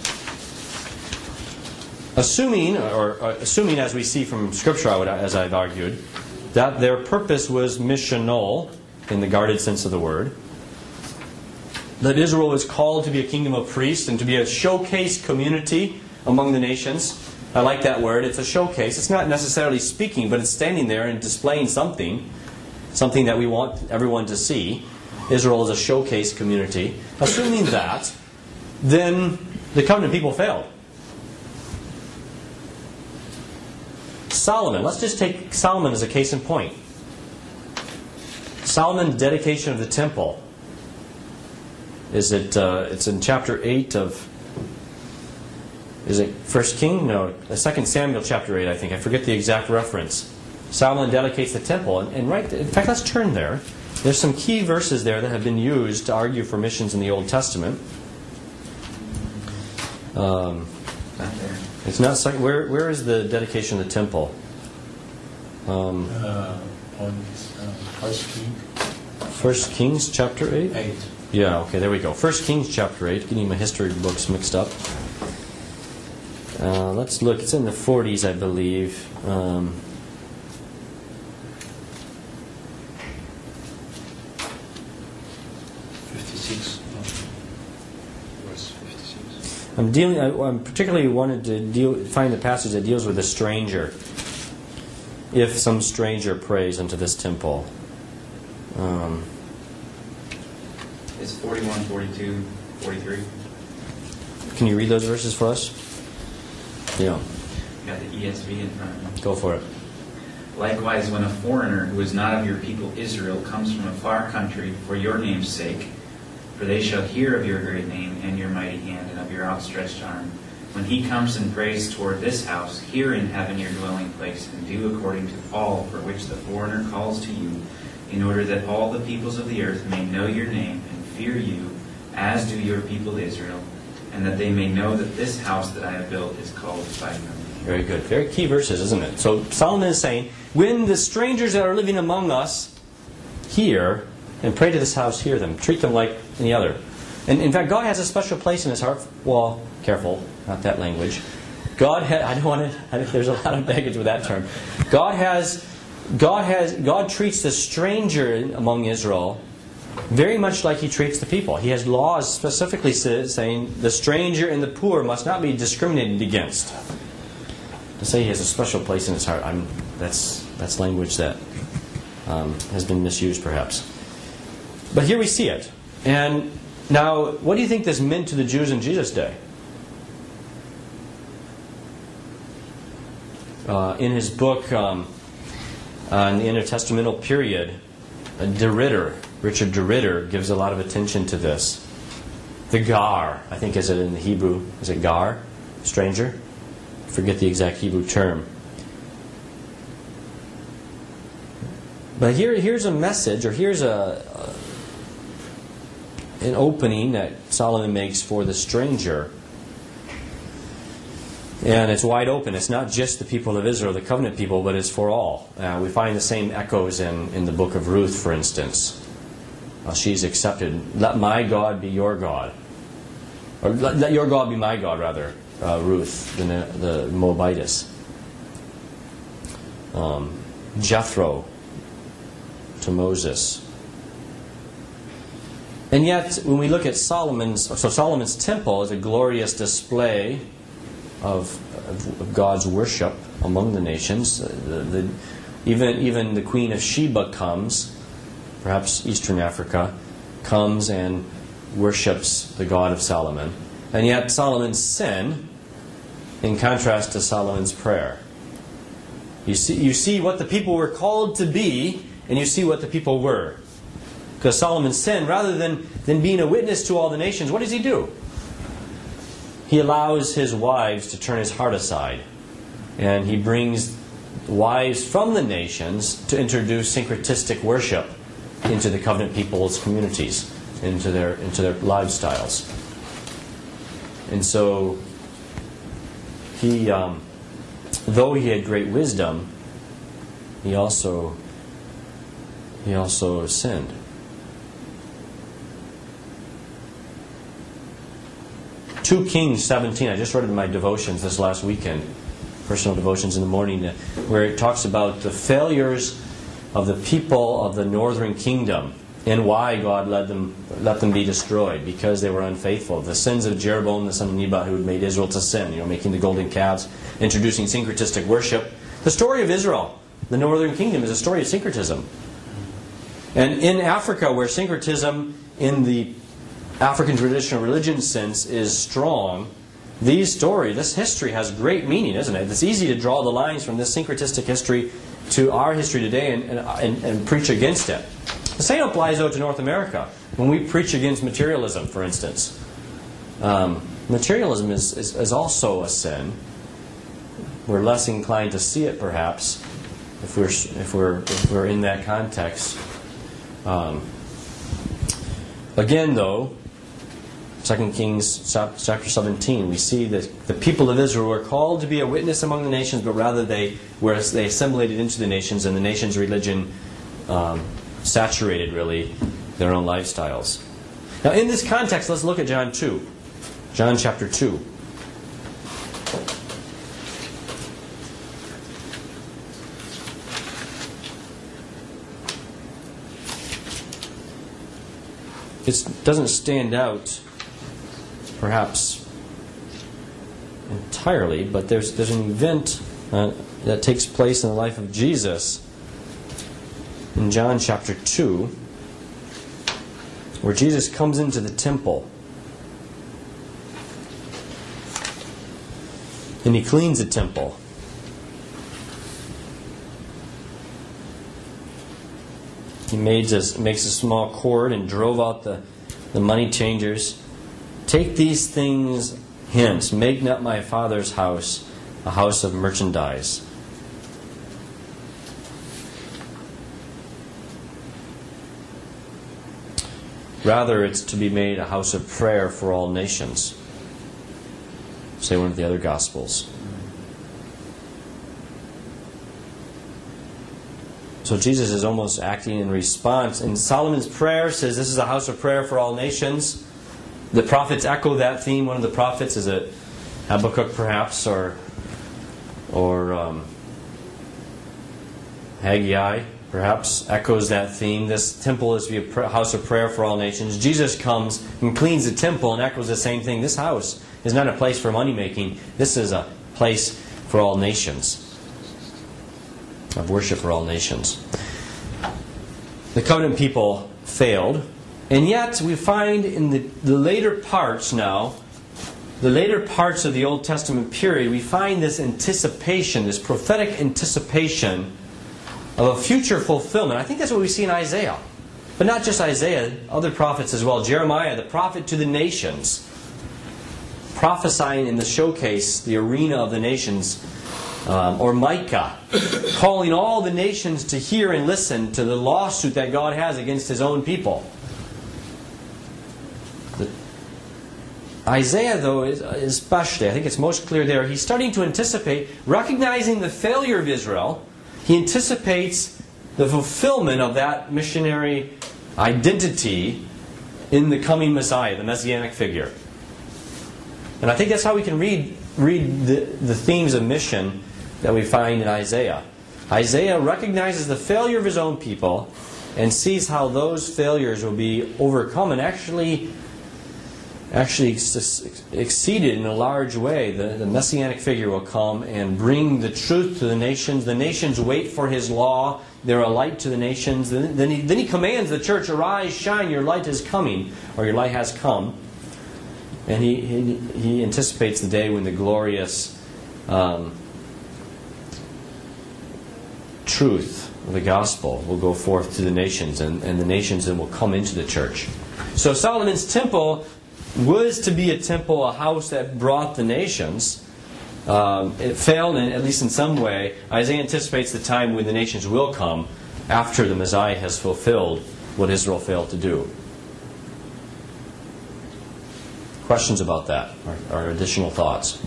Assuming, as we see from Scripture, as I've argued, that their purpose was missional, in the guarded sense of the word, that Israel was called to be a kingdom of priests and to be a showcase community among the nations. I like that word. It's a showcase. It's not necessarily speaking, but it's standing there and displaying something that we want everyone to see. Israel is a showcase community. Assuming that, then the covenant people failed. Solomon. Let's just take Solomon as a case in point. Solomon's dedication of the temple. Is it? It's in chapter 8 of. Is it 1 King? No, 2 Samuel chapter 8. I think I forget the exact reference. Solomon dedicates the temple, and right. In fact, let's turn there. There's some key verses there that have been used to argue for missions in the Old Testament. Not there. It's not. Where is the dedication of the temple? On 1 King. 1 Kings chapter 8? 8. Yeah, okay, there we go. 1 Kings chapter 8. Getting my history books mixed up. Let's look. It's in the 40s, I believe. 56. Verse 56. I'm particularly wanted to find the passage that deals with a stranger. If some stranger prays unto this temple. It's 41, 42, 43. Can you read those verses for us? Yeah. Got the ESV in front of me. Go for it. Likewise, when a foreigner who is not of your people Israel comes from a far country for your name's sake, for they shall hear of your great name and your mighty hand and of your outstretched arm. When he comes and prays toward this house, here in heaven your dwelling place, and do according to all for which the foreigner calls to you, in order that all the peoples of the earth may know your name and fear you, as do your people Israel, and that they may know that this house that I have built is called by my name. Very good. Very key verses, isn't it? So Solomon is saying, when the strangers that are living among us hear and pray to this house, hear them. Treat them like any other. And in fact, God has a special place in His heart. Well, careful, not that language. God there's a lot of baggage with that term. God treats the stranger among Israel very much like He treats the people. He has laws specifically saying the stranger and the poor must not be discriminated against. To say He has a special place in His heart, that's language that has been misused perhaps. But here we see it. And now, what do you think this meant to the Jews in Jesus' day? In his book on the intertestamental period, Richard de Ridder gives a lot of attention to this. The gar, I think is it in the Hebrew, is it gar? Stranger? I forget the exact Hebrew term. But here's a message, or here's an opening that Solomon makes for the stranger. And it's wide open. It's not just the people of Israel, the covenant people, but it's for all. We find the same echoes in the book of Ruth, for instance. She's accepted. Let my God be your God. Or let your God be my God, rather. Ruth, the Moabitess. Jethro to Moses. And yet, when we look at Solomon's temple is a glorious display of God's worship among the nations. Even the Queen of Sheba comes, perhaps Eastern Africa, comes and worships the God of Solomon. And yet Solomon's sin, in contrast to Solomon's prayer. You see what the people were called to be, and you see what the people were. Because Solomon's sin, rather than being a witness to all the nations, what does he do? He allows his wives to turn his heart aside. And he brings wives from the nations to introduce syncretistic worship into the covenant people's communities, into their lifestyles. And so he, though he had great wisdom, he also sinned. Two Kings 17. I just read it in my devotions this last weekend, personal devotions in the morning, where it talks about the failures of the people of the northern kingdom and why God let them be destroyed, because they were unfaithful. The sins of Jeroboam, the son of Nebat, who had made Israel to sin, making the golden calves, introducing syncretistic worship. The story of Israel, the northern kingdom, is a story of syncretism. And in Africa, where syncretism in the African traditional religion sense is strong, this history has great meaning, isn't it? It's easy to draw the lines from this syncretistic history to our history today and preach against it. The same applies, though, to North America. When we preach against materialism, for instance, materialism is also a sin. We're less inclined to see it, perhaps, if we're in that context. Again, though, 2 Kings chapter 17, we see that the people of Israel were called to be a witness among the nations, but rather they assimilated into the nations, and the nation's religion saturated, really, their own lifestyles. Now, in this context, let's look at John 2. John chapter 2. It doesn't stand out, perhaps, entirely, but there's an event that takes place in the life of Jesus in John chapter 2, where Jesus comes into the temple and he cleans the temple. He makes a small cord and drove out the money changers. Take these things hence, make not my Father's house a house of merchandise. Rather, it's to be made a house of prayer for all nations. Say one of the other Gospels. So Jesus is almost acting in response. And Solomon's prayer says this is a house of prayer for all nations. The prophets echo that theme. One of the prophets, is it Habakkuk perhaps, or Haggai perhaps, echoes that theme. This temple is to be a house of prayer for all nations. Jesus comes and cleans the temple and echoes the same thing. This house is not a place for money making. This is a place for all nations, of worship for all nations. The covenant people failed, and yet we find in the later parts now, the later parts of the Old Testament period, we find this anticipation, this prophetic anticipation of a future fulfillment. I think that's what we see in Isaiah. But not just Isaiah, other prophets as well. Jeremiah, the prophet to the nations, prophesying in the showcase, the arena of the nations. Or Micah, calling all the nations to hear and listen to the lawsuit that God has against His own people. Isaiah, though, especially, I think it's most clear there, he's starting to anticipate, recognizing the failure of Israel, he anticipates the fulfillment of that missionary identity in the coming Messiah, the Messianic figure. And I think that's how we can read the themes of mission that we find in Isaiah. Isaiah recognizes the failure of his own people and sees how those failures will be overcome and actually exceeded in a large way. The Messianic figure will come and bring the truth to the nations. The nations wait for his law. They're a light to the nations. Then he commands the church, arise, shine, your light is coming, or your light has come. And he anticipates the day when the glorious truth of the gospel will go forth to the nations, and the nations then will come into the church. So Solomon's temple was to be a temple, a house that brought the nations, it failed, and at least in some way, Isaiah anticipates the time when the nations will come after the Messiah has fulfilled what Israel failed to do. Questions about that, or additional thoughts?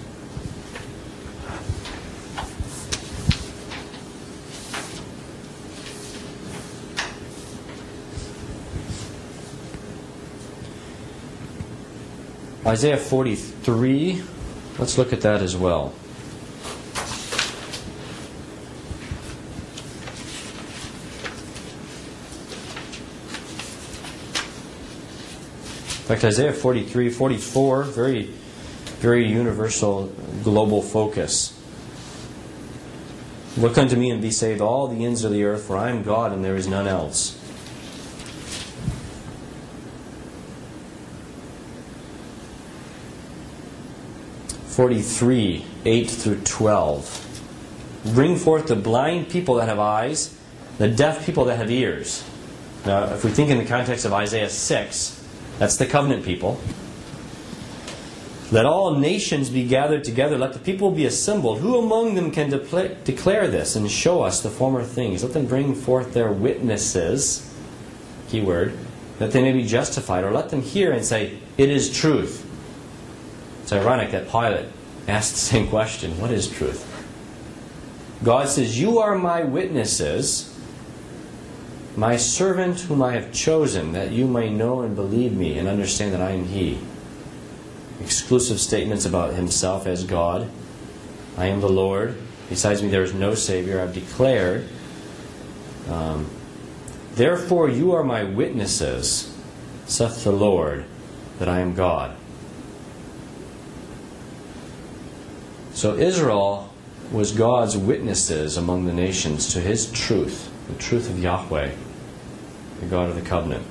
Isaiah 43, let's look at that as well. In fact, Isaiah 43, 44, very, very universal, global focus. Look unto me and be saved, all the ends of the earth, for I am God and there is none else. (43) 8 through 12. Bring forth the blind people that have eyes, the deaf people that have ears. Now, if we think in the context of Isaiah 6, that's the covenant people. Let all nations be gathered together. Let the people be assembled. Who among them can declare this and show us the former things? Let them bring forth their witnesses, keyword, that they may be justified. Or let them hear and say, it is truth. It's ironic that Pilate asked the same question. What is truth? God says, you are my witnesses, my servant whom I have chosen, that you may know and believe me and understand that I am He. Exclusive statements about Himself as God. I am the Lord. Besides me there is no Savior. I've declared. Therefore you are my witnesses, saith the Lord, that I am God. So Israel was God's witnesses among the nations to His truth, the truth of Yahweh, the God of the covenant.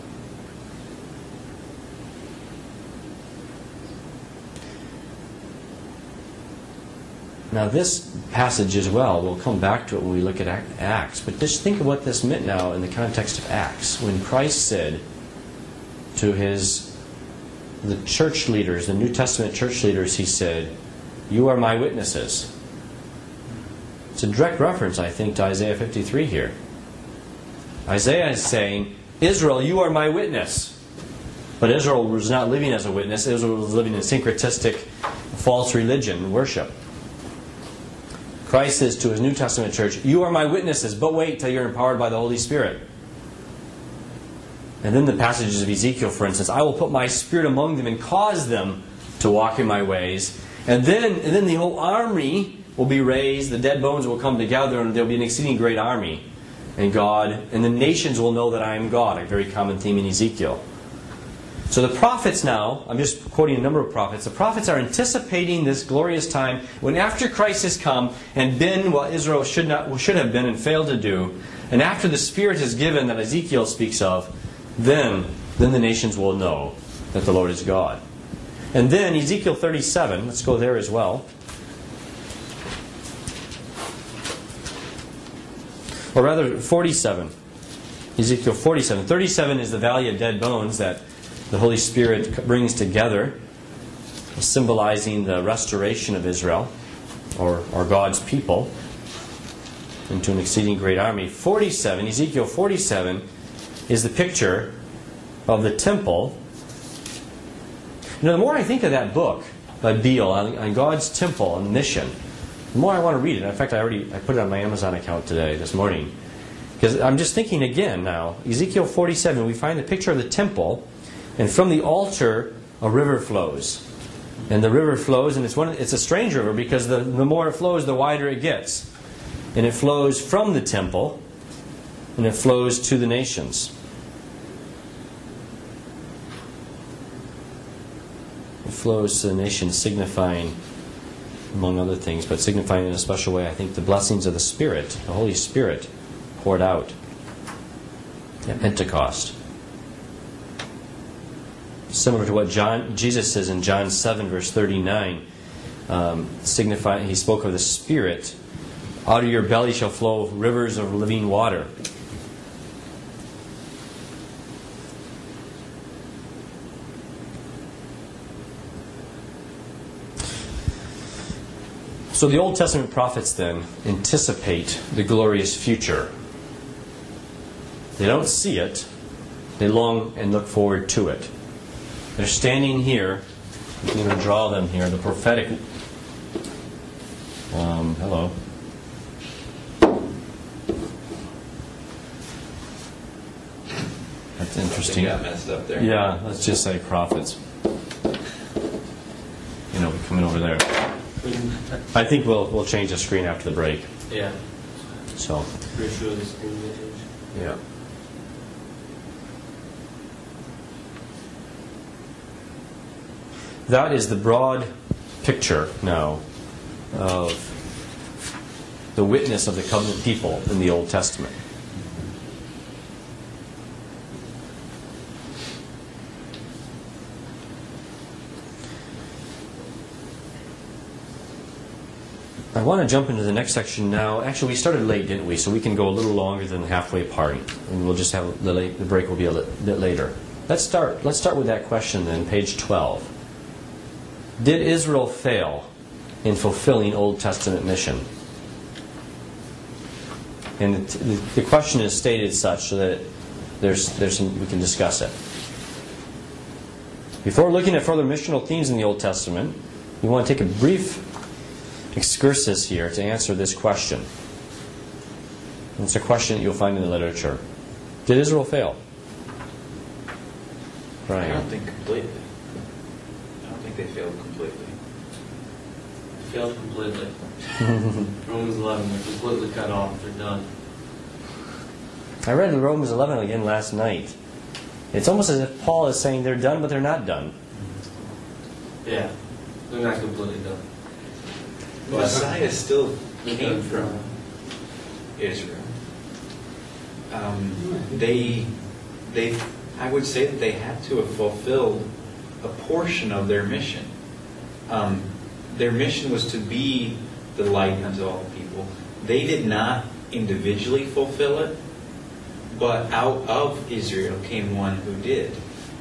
Now this passage as well, we'll come back to it when we look at Acts, but just think of what this meant now in the context of Acts. When Christ said to the church leaders, the New Testament church leaders, He said, you are my witnesses. It's a direct reference, I think, to Isaiah 53 here. Isaiah is saying, Israel, you are my witness. But Israel was not living as a witness. Israel was living in syncretistic, false religion, worship. Christ says to His New Testament church, you are my witnesses, but wait till you're empowered by the Holy Spirit. And then the passages of Ezekiel, for instance, I will put my Spirit among them and cause them to walk in my ways. And then the whole army will be raised, the dead bones will come together, and there will be an exceeding great army. And the nations will know that I am God, a very common theme in Ezekiel. So the prophets now, I'm just quoting a number of prophets, the prophets are anticipating this glorious time when after Christ has come and been what Israel should have been and failed to do, and after the Spirit is given that Ezekiel speaks of, then the nations will know that the Lord is God. And then Ezekiel 37, let's go there as well. Or rather, 47. Ezekiel 47. 37 is the valley of dead bones that the Holy Spirit brings together, symbolizing the restoration of Israel, or God's people, into an exceeding great army. 47, Ezekiel 47, is the picture of the temple. You know, the more I think of that book by Beale on God's temple and mission, the more I want to read it. In fact, I put it on my Amazon account this morning. Because I'm just thinking again now, Ezekiel 47, we find the picture of the temple, and from the altar a river flows. And the river flows, and it's a strange river because the more it flows, the wider it gets. And it flows from the temple, and it flows to the nations. It flows to the nations, signifying, among other things, but signifying in a special way, I think, the blessings of the Spirit, the Holy Spirit, poured out at Pentecost. Similar to what Jesus says in John 7, verse 39, signifying, He spoke of the Spirit. Out of your belly shall flow rivers of living water. So the Old Testament prophets then anticipate the glorious future. They don't see it. They long and look forward to it. They're standing here. I'm going to draw them here. The prophetic... hello. That's interesting. They got messed up there. Yeah, let's just say prophets. Coming over there. I think we'll change the screen after the break. Yeah. So. Pretty sure the screen will change. Yeah. That is the broad picture now of the witness of the covenant people in the Old Testament. I want to jump into the next section now. Actually, we started late, didn't we? So we can go a little longer than the halfway part, and we'll just have the break will be a bit later. Let's start with that question then, page 12. Did Israel fail in fulfilling Old Testament mission? And the question is stated such so that we can discuss it. Before looking at further missional themes in the Old Testament, we want to take a brief excursus here to answer this question. And it's a question that you'll find in the literature. Did Israel fail? Brian. I don't think completely. I don't think they failed completely. Failed completely. Romans 11, they're completely cut off. They're done. I read Romans 11 again last night. It's almost as if Paul is saying they're done, but they're not done. Yeah. They're not completely done. Messiah still came from Israel. I would say that they had to have fulfilled a portion of their mission. Their mission was to be the light unto all people. They did not individually fulfill it, but out of Israel came one who did.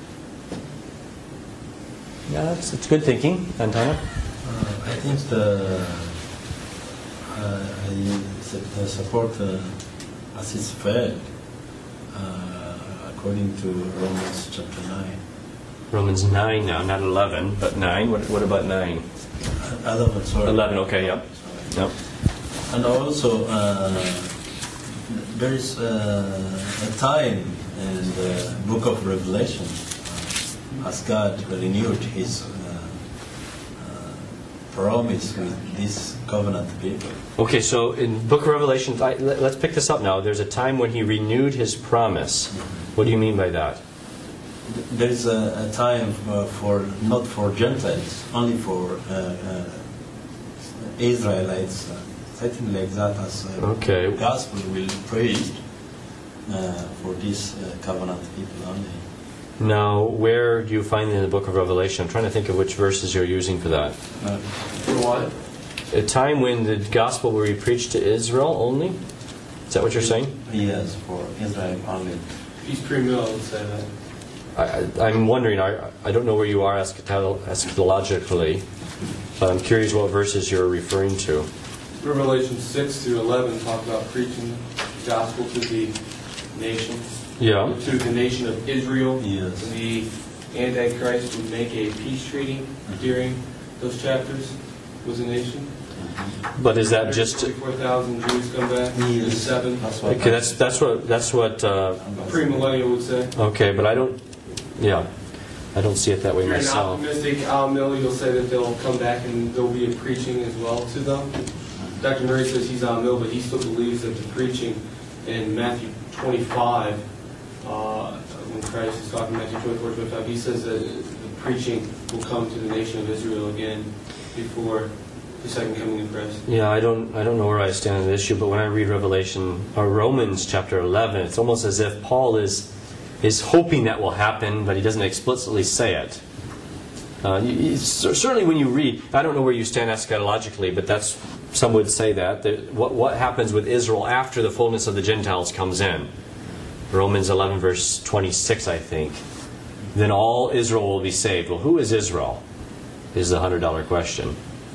Yeah, it's good thinking, Antana. I think I support as it's failed according to Romans chapter 9. Romans 9 now, not 11, but 9. What about 9? 11, sorry. 11, okay, yep. Yep. And also, there is a time in the book of Revelation as God renewed His promise with this covenant people. Okay, so in Book of Revelation, let's pick this up now. There's a time when He renewed His promise. What do you mean by that? There is a time for not for Gentiles, only for Israelites. Something like that, as Okay. gospel will be preached for this covenant people only. Now, where do you find it in the Book of Revelation? I'm trying to think of which verses you're using for that. For what? A time when the gospel will be preached to Israel only? Is that what you're saying? Yes, for Israel only. East Premill would say that. I'm wondering, I don't know where you are eschatologically, but I'm curious what verses you're referring to. Revelation 6 through 11 talk about preaching the gospel to the nations. Yeah. To the nation of Israel. Yes. The Antichrist would make a peace treaty during those chapters with the nation. But is that just... 44,000 Jews come back. Yes. 7. That's what. Okay, that's what... A premillennial would say. Okay, but I don't... Yeah. I don't see it that way If you're an myself. optimistic, Al Miller, you'll say that they'll come back and there'll be a preaching as well to them. Dr. Murray says he's Al Miller, but he still believes that the preaching in Matthew 25, when Christ is talking Matthew 24, 25, he says that the preaching will come to the nation of Israel again before the second coming of Christ. Yeah, I don't know where I stand on the issue, but when I read Revelation or Romans chapter 11, it's almost as if Paul is hoping that will happen, but he doesn't explicitly say it. Certainly when you read, I don't know where you stand eschatologically, but that's, some would say that what happens with Israel after the fullness of the Gentiles comes in. Romans 11 verse 26, I think. Then all Israel will be saved. Well, who is Israel? Is the $100 question.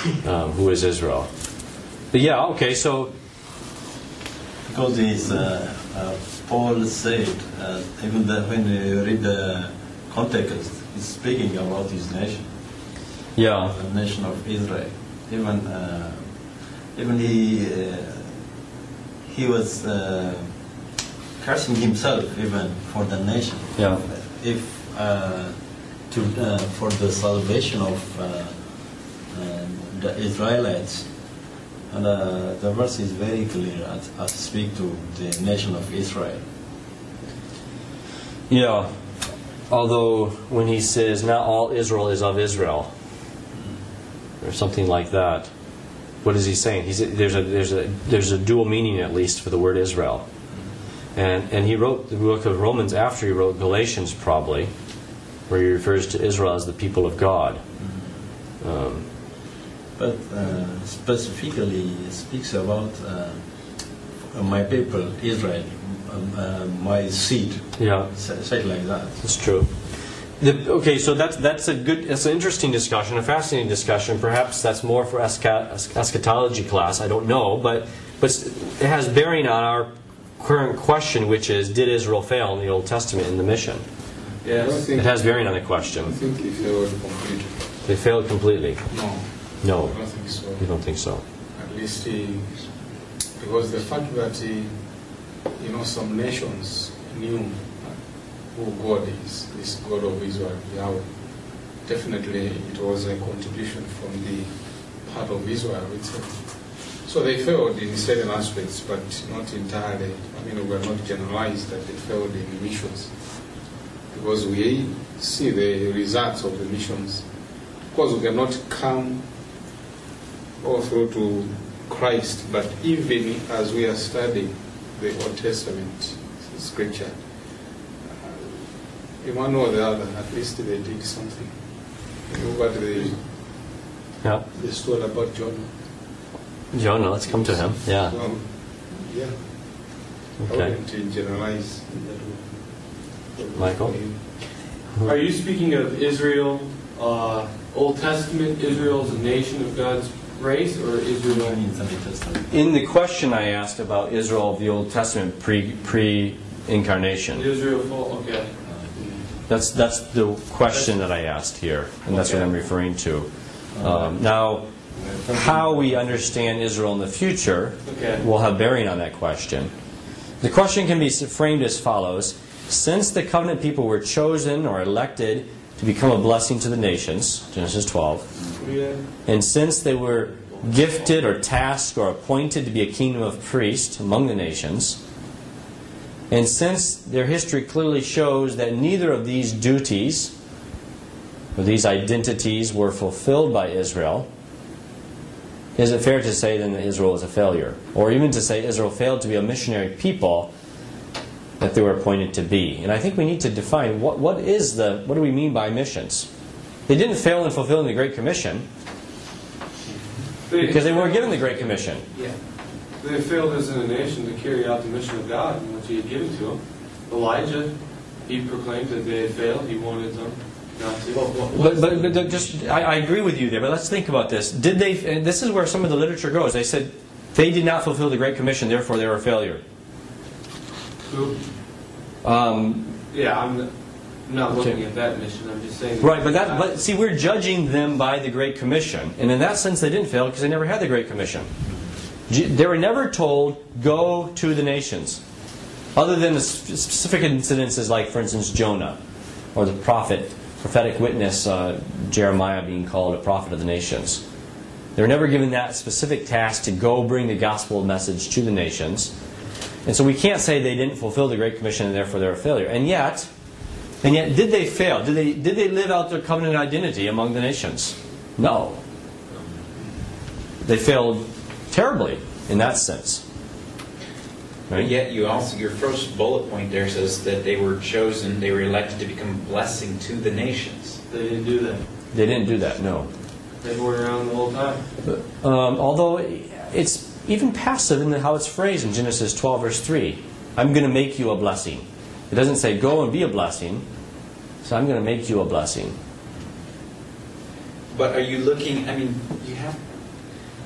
who is Israel. But yeah, okay, so Because Paul said, even when you read the context, he's speaking about his nation, yeah, the nation of Israel. Even he was cursing himself even for the nation. Yeah. If for the salvation of the Israelites. And the verse is very clear as speak to the nation of Israel. yeah. Although when he says not all Israel is of Israel, or something like that, what is he saying? There's a dual meaning at least for the word Israel, and he wrote the book of Romans after he wrote Galatians probably, where he refers to Israel as the people of God. But specifically it speaks about my people, Israel, my seed. Yeah. Say it like that. That's true. Okay, so that's an interesting discussion, a fascinating discussion. Perhaps that's more for eschatology class. I don't know, but it has bearing on our current question, which is: did Israel fail in the Old Testament in the mission? Yes. It has bearing on the question. I think he failed completely. They failed completely. No. No, I don't think so. you don't think so? At least because the fact that some nations knew who God is, this God of Israel, Yahweh. Definitely it was a contribution from the part of Israel itself. So they failed in certain aspects, but not entirely. I mean, we are not generalized that they failed in missions, because we see the results of the missions. Of course, we cannot come all through to Christ, but even as we are studying the Old Testament scripture, in one or the other, at least they did something. You know what the story about Jonah? Jonah, let's come to him. Yeah. Well, yeah. Okay. I wouldn't generalize in that way. Michael? Are you speaking of Israel, Old Testament, Israel as a nation of God's race, or Israel? In the question I asked about Israel of the Old Testament pre-incarnation. Israel, okay. That's the question that I asked here, and that's what I'm referring to. Now, how we understand Israel in the future will have bearing on that question. The question can be framed as follows: since the covenant people were chosen or elected to become a blessing to the nations, Genesis 12, and since they were gifted or tasked or appointed to be a kingdom of priests among the nations, and since their history clearly shows that neither of these duties or these identities were fulfilled by Israel, is it fair to say then that Israel is a failure? Or even to say Israel failed to be a missionary people that they were appointed to be? And I think we need to define what do we mean by missions? They didn't fail in fulfilling the Great Commission because they weren't given the Great Commission. Yeah. They failed as a nation to carry out the mission of God, which He had given to them. Elijah, he proclaimed that they had failed. He wanted them not to. I agree with you there, but let's think about this. Did they? And this is where some of the literature goes. They said they did not fulfill the Great Commission, therefore they were a failure. Who? Yeah, I'm not looking at that mission. I'm just saying. Right, but see, we're judging them by the Great Commission, and in that sense, they didn't fail because they never had the Great Commission. They were never told, go to the nations. Other than the specific incidences like, for instance, Jonah, or the prophetic witness, Jeremiah being called a prophet of the nations. They were never given that specific task to go bring the gospel message to the nations. And so we can't say they didn't fulfill the Great Commission and therefore they're a failure. And yet, did they fail? Did they live out their covenant identity among the nations? No. They failed terribly in that sense. But yet your first bullet point there says that they were chosen, they were elected to become a blessing to the nations. They didn't do that. They didn't do that, no. They were around the whole time. Although it's even passive in how it's phrased in Genesis 12 verse 3. I'm going to make you a blessing. It doesn't say go and be a blessing. So I'm going to make you a blessing. But are you looking, you have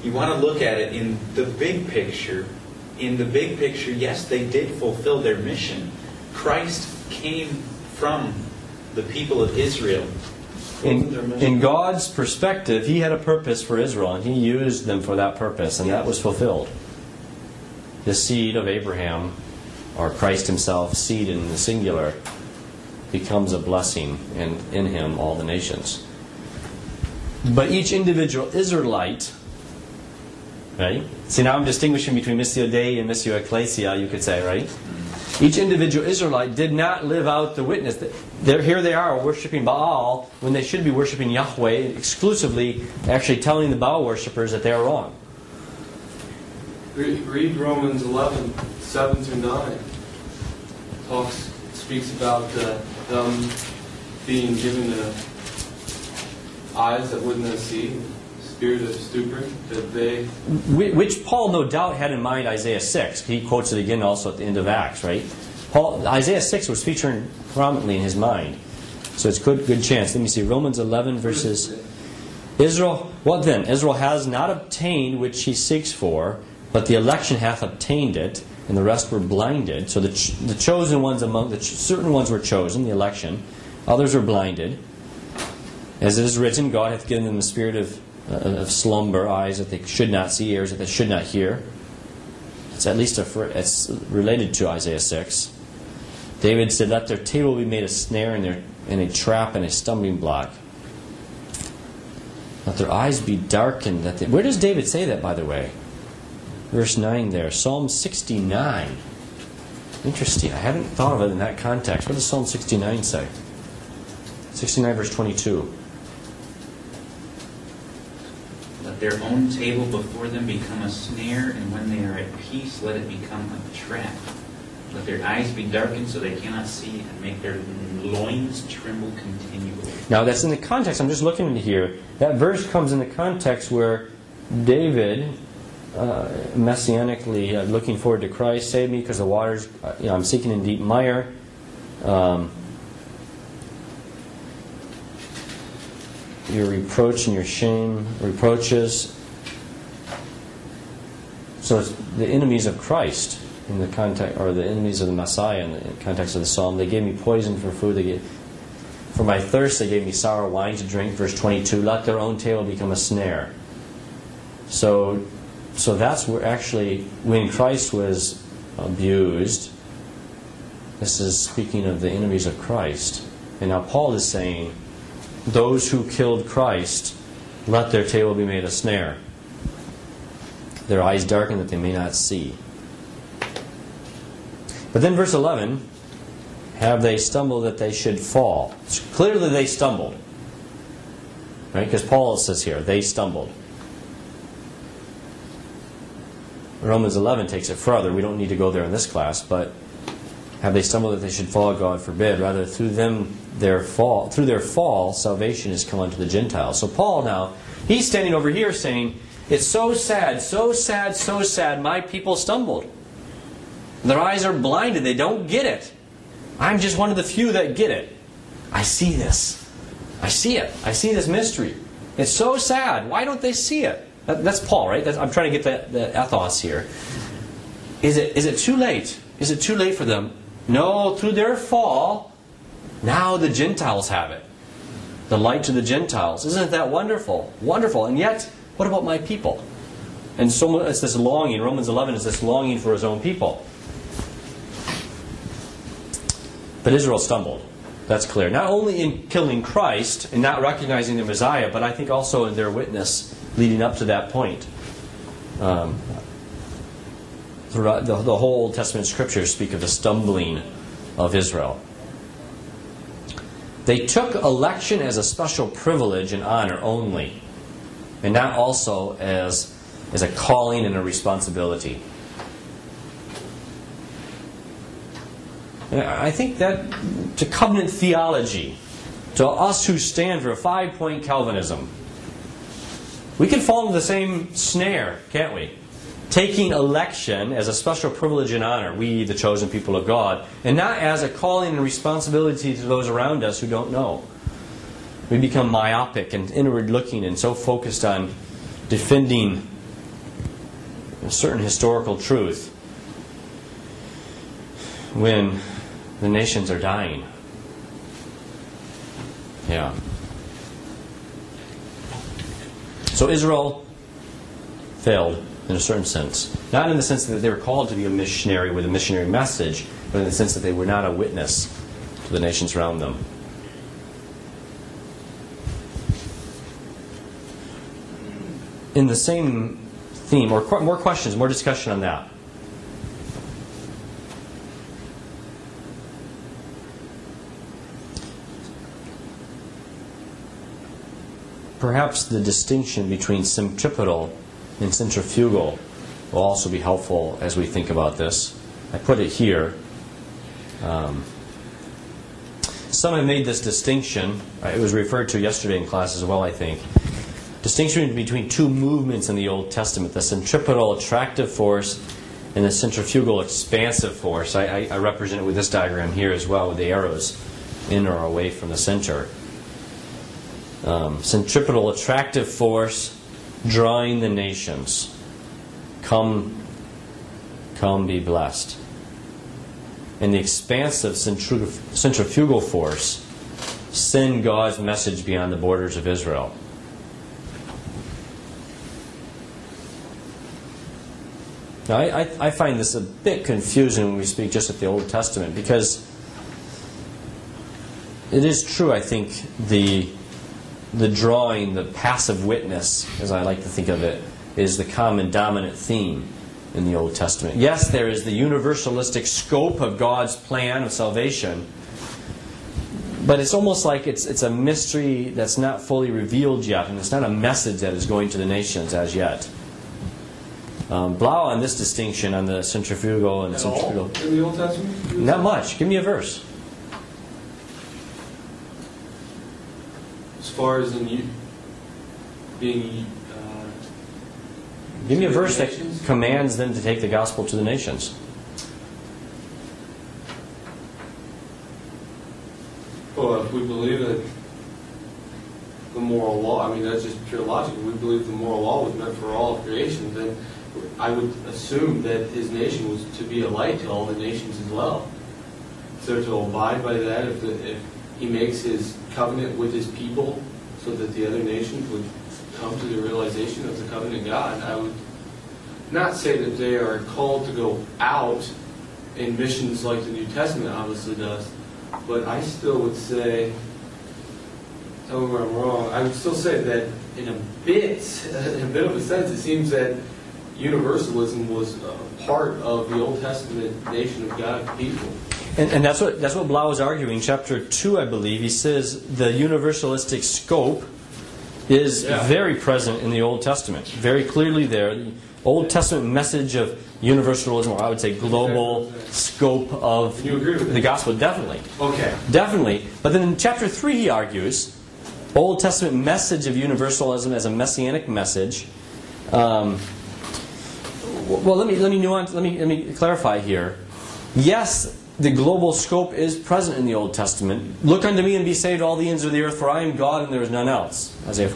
you want to look at it in the big picture. In the big picture, yes, they did fulfill their mission. Christ came from the people of Israel. In God's perspective, He had a purpose for Israel, and He used them for that purpose, and that was fulfilled. The seed of Abraham, or Christ Himself, seed in the singular, becomes a blessing, and in Him all the nations. But each individual Israelite, right? See, now I'm distinguishing between Missio Dei and Missio Ecclesia, you could say, right? Each individual Israelite did not live out the witness. Here they are worshiping Baal when they should be worshiping Yahweh, exclusively actually telling the Baal worshippers that they are wrong. Read Romans 11, 7 through 9. Speaks about them being given eyes that would not see, spirit of stupor, that they... Which Paul no doubt had in mind Isaiah 6. He quotes it again also at the end of Acts, right? Isaiah 6 was featuring prominently in his mind. So it's good chance. Let me see. Romans 11 verses... Israel, what then? Israel has not obtained which he seeks for, but the election hath obtained it, and the rest were blinded. So the chosen ones certain ones were chosen, the election. Others were blinded. As it is written, God hath given them the spirit of slumber, eyes that they should not see, ears that they should not hear. It's at least it's related to Isaiah 6. David said, "Let their table be made a snare and a trap and a stumbling block. Let their eyes be darkened." Where does David say that, by the way? Verse 9 there, Psalm 69. Interesting. I haven't thought of it in that context. What does Psalm 69 say? 69 verse 22. Let their own table before them become a snare, and when they are at peace, let it become a trap. Let their eyes be darkened so they cannot see, and make their loins tremble continually. Now that's in the context. I'm just looking into here. That verse comes in the context where David, messianically looking forward to Christ, save me because the waters, I'm sinking in deep mire. Your reproach and your shame, reproaches. So it's the enemies of Christ in the context, or the enemies of the Messiah in the context of the psalm. They gave me poison for food. For my thirst, they gave me sour wine to drink. Verse 22. Let their own table become a snare. So that's where actually, when Christ was abused, this is speaking of the enemies of Christ. And now Paul is saying, those who killed Christ, let their table be made a snare. Their eyes darkened that they may not see. But then verse 11, have they stumbled that they should fall? So clearly they stumbled. Right? Because Paul says here, they stumbled. Romans 11 takes it further. We don't need to go there in this class, but have they stumbled that they should fall? God forbid. Rather, through their fall, salvation has come unto the Gentiles. So Paul now, he's standing over here saying, it's so sad, so sad, so sad, my people stumbled. Their eyes are blinded, they don't get it. I'm just one of the few that get it. I see this. I see it. I see this mystery. It's so sad. Why don't they see it? That's Paul, right? I'm trying to get the ethos here. Is it too late? Is it too late for them? No, through their fall, now the Gentiles have it. The light to the Gentiles. Isn't that wonderful? Wonderful. And yet, what about my people? And so it's this longing. Romans 11 is this longing for his own people. But Israel stumbled. That's clear. Not only in killing Christ and not recognizing the Messiah, but I think also in their witness leading up to that point. Throughout the whole Old Testament scriptures speak of the stumbling of Israel. They took election as a special privilege and honor only, and not also as a calling and a responsibility. I think that to covenant theology, to us who stand for a 5-point Calvinism, we can fall into the same snare, can't we? Taking election as a special privilege and honor, we, the chosen people of God, and not as a calling and responsibility to those around us who don't know. We become myopic and inward-looking and so focused on defending a certain historical truth when the nations are dying. Yeah. So Israel failed in a certain sense. Not in the sense that they were called to be a missionary with a missionary message, but in the sense that they were not a witness to the nations around them. In the same theme, or more questions, more discussion on that. Perhaps the distinction between centripetal and centrifugal will also be helpful as we think about this. I put it here. Some have made this distinction. It was referred to yesterday in class as well, I think. Distinction between two movements in the Old Testament, the centripetal attractive force and the centrifugal expansive force. I represent it with this diagram here as well, with the arrows in or away from the center. Centripetal attractive force drawing the nations. Come be blessed. And the expansive centrifugal force, send God's message beyond the borders of Israel. Now, I find this a bit confusing when we speak just of the Old Testament, because it is true, I think, the drawing, the passive witness, as I like to think of it, is the common dominant theme in the Old Testament. Yes, there is the universalistic scope of God's plan of salvation, but it's almost like it's a mystery that's not fully revealed yet, and it's not a message that is going to the nations as yet. Blau on this distinction on the centrifugal and centrifugal. In the Old Testament? Not much. Give me a verse. As far as in being... Give me a verse that commands them to take the gospel to the nations. Well, if we believe that the moral law, I mean, that's just pure logic. If we believe the moral law was meant for all of creation, then I would assume that his nation was to be a light to all the nations as well. So to abide by that, if he makes his covenant with his people so that the other nations would come to the realization of the covenant of God, I would not say that they are called to go out in missions like the New Testament obviously does, but I still would say, tell me where I'm wrong, I would still say that in a bit of a sense, it seems that universalism was part of the Old Testament nation of God people. And that's what Blau is arguing. Chapter 2, I believe, he says the universalistic scope is very present in the Old Testament. Very clearly there. The Old Testament message of universalism, or I would say global scope of the gospel, definitely. Okay. Definitely. But then in chapter 3 he argues, Old Testament message of universalism as a messianic message. Well, let me clarify here. Yes, the global scope is present in the Old Testament. Look unto me and be saved, all the ends of the earth, for I am God and there is none else. Isaiah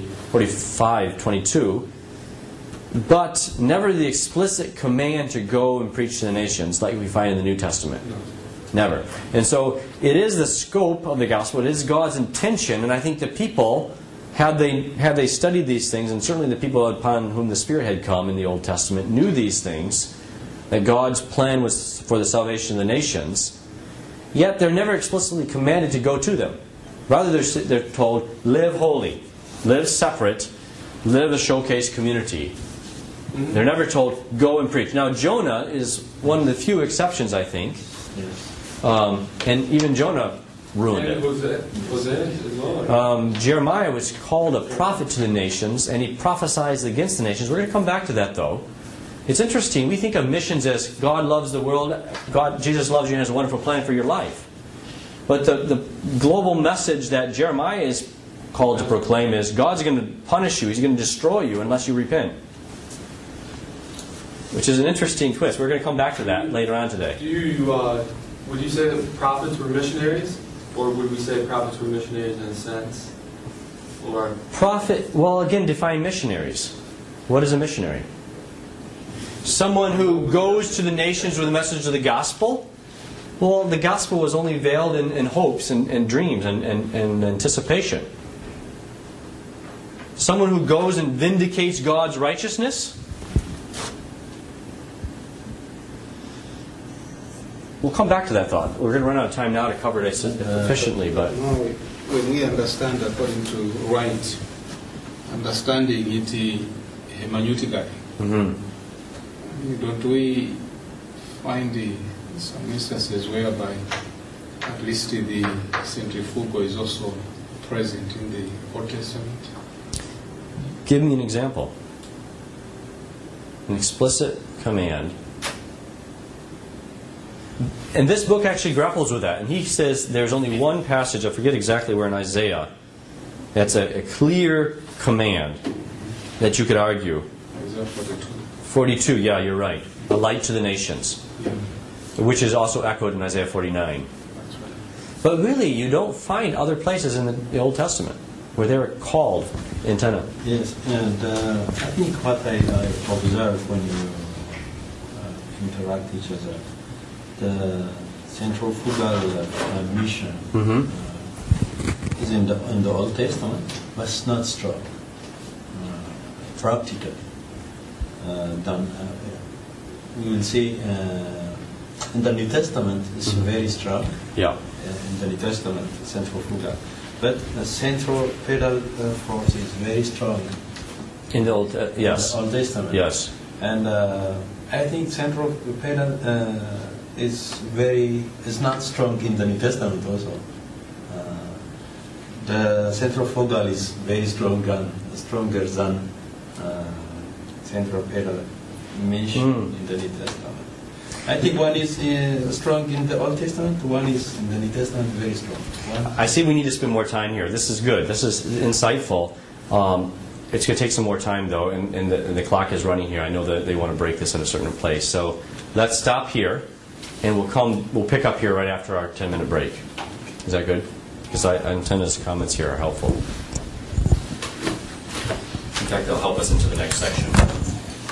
45:22. But never the explicit command to go and preach to the nations like we find in the New Testament. Never. And so it is the scope of the gospel. It is God's intention, and I think the people, had they studied these things, and certainly the people upon whom the Spirit had come in the Old Testament knew these things, that God's plan was for the salvation of the nations, yet they're never explicitly commanded to go to them. Rather, they're told, live holy, live separate, live a showcase community. Mm-hmm. They're never told, go and preach. Now, Jonah is one of the few exceptions, I think. Yes. And even Jonah ruined it. Was it as well? Jeremiah was called a prophet to the nations, and he prophesied against the nations. We're going to come back to that, though. It's interesting. We think of missions as God loves the world, Jesus loves you and has a wonderful plan for your life. But the global message that Jeremiah is called to proclaim is God's going to punish you. He's going to destroy you unless you repent. Which is an interesting twist. We're going to come back to that later on today. Would you say that prophets were missionaries? Or would we say prophets were missionaries in a sense? Or Prophet, well, again, define missionaries. What is a missionary? Someone who goes to the nations with the message of the gospel? Well, the gospel was only veiled in hopes and dreams and anticipation. Someone who goes and vindicates God's righteousness? We'll come back to that thought. We're going to run out of time now to cover it efficiently, but... No, when we understand according to right, understanding it hermeneutically, don't we find some instances whereby at least the centrifugal is also present in the Old Testament? Give me an example. An explicit command. And this book actually grapples with that. And he says there's only one passage, I forget exactly where in Isaiah, that's a clear command that you could argue. Isaiah 42. 42, yeah, you're right. A light to the nations. Yeah. Which is also echoed in Isaiah 49. That's right. But really, you don't find other places in the Old Testament where they were called antenna. Yes, and I think what I observe when you interact each other, the centrifugal mission is in the Old Testament, but it's not strong, practical. We will see in the New Testament it's very strong. Yeah. In the New Testament, centrifugal. But the centripetal force is very strong. In the Old, yes. In the Old Testament. Yes. And I think centripetal is not strong in the New Testament also. The centrifugal is very stronger than centripetal mentioned in the New Testament. I think one is strong in the Old Testament, one is in the New Testament very strong. I see we need to spend more time here. This is good. This is insightful. It's going to take some more time, though, and the clock is running here. I know that they want to break this in a certain place. So let's stop here, and we'll pick up here right after our 10-minute break. Is that good? Because Antenna's comments here are helpful. In fact, they'll help us into the next section.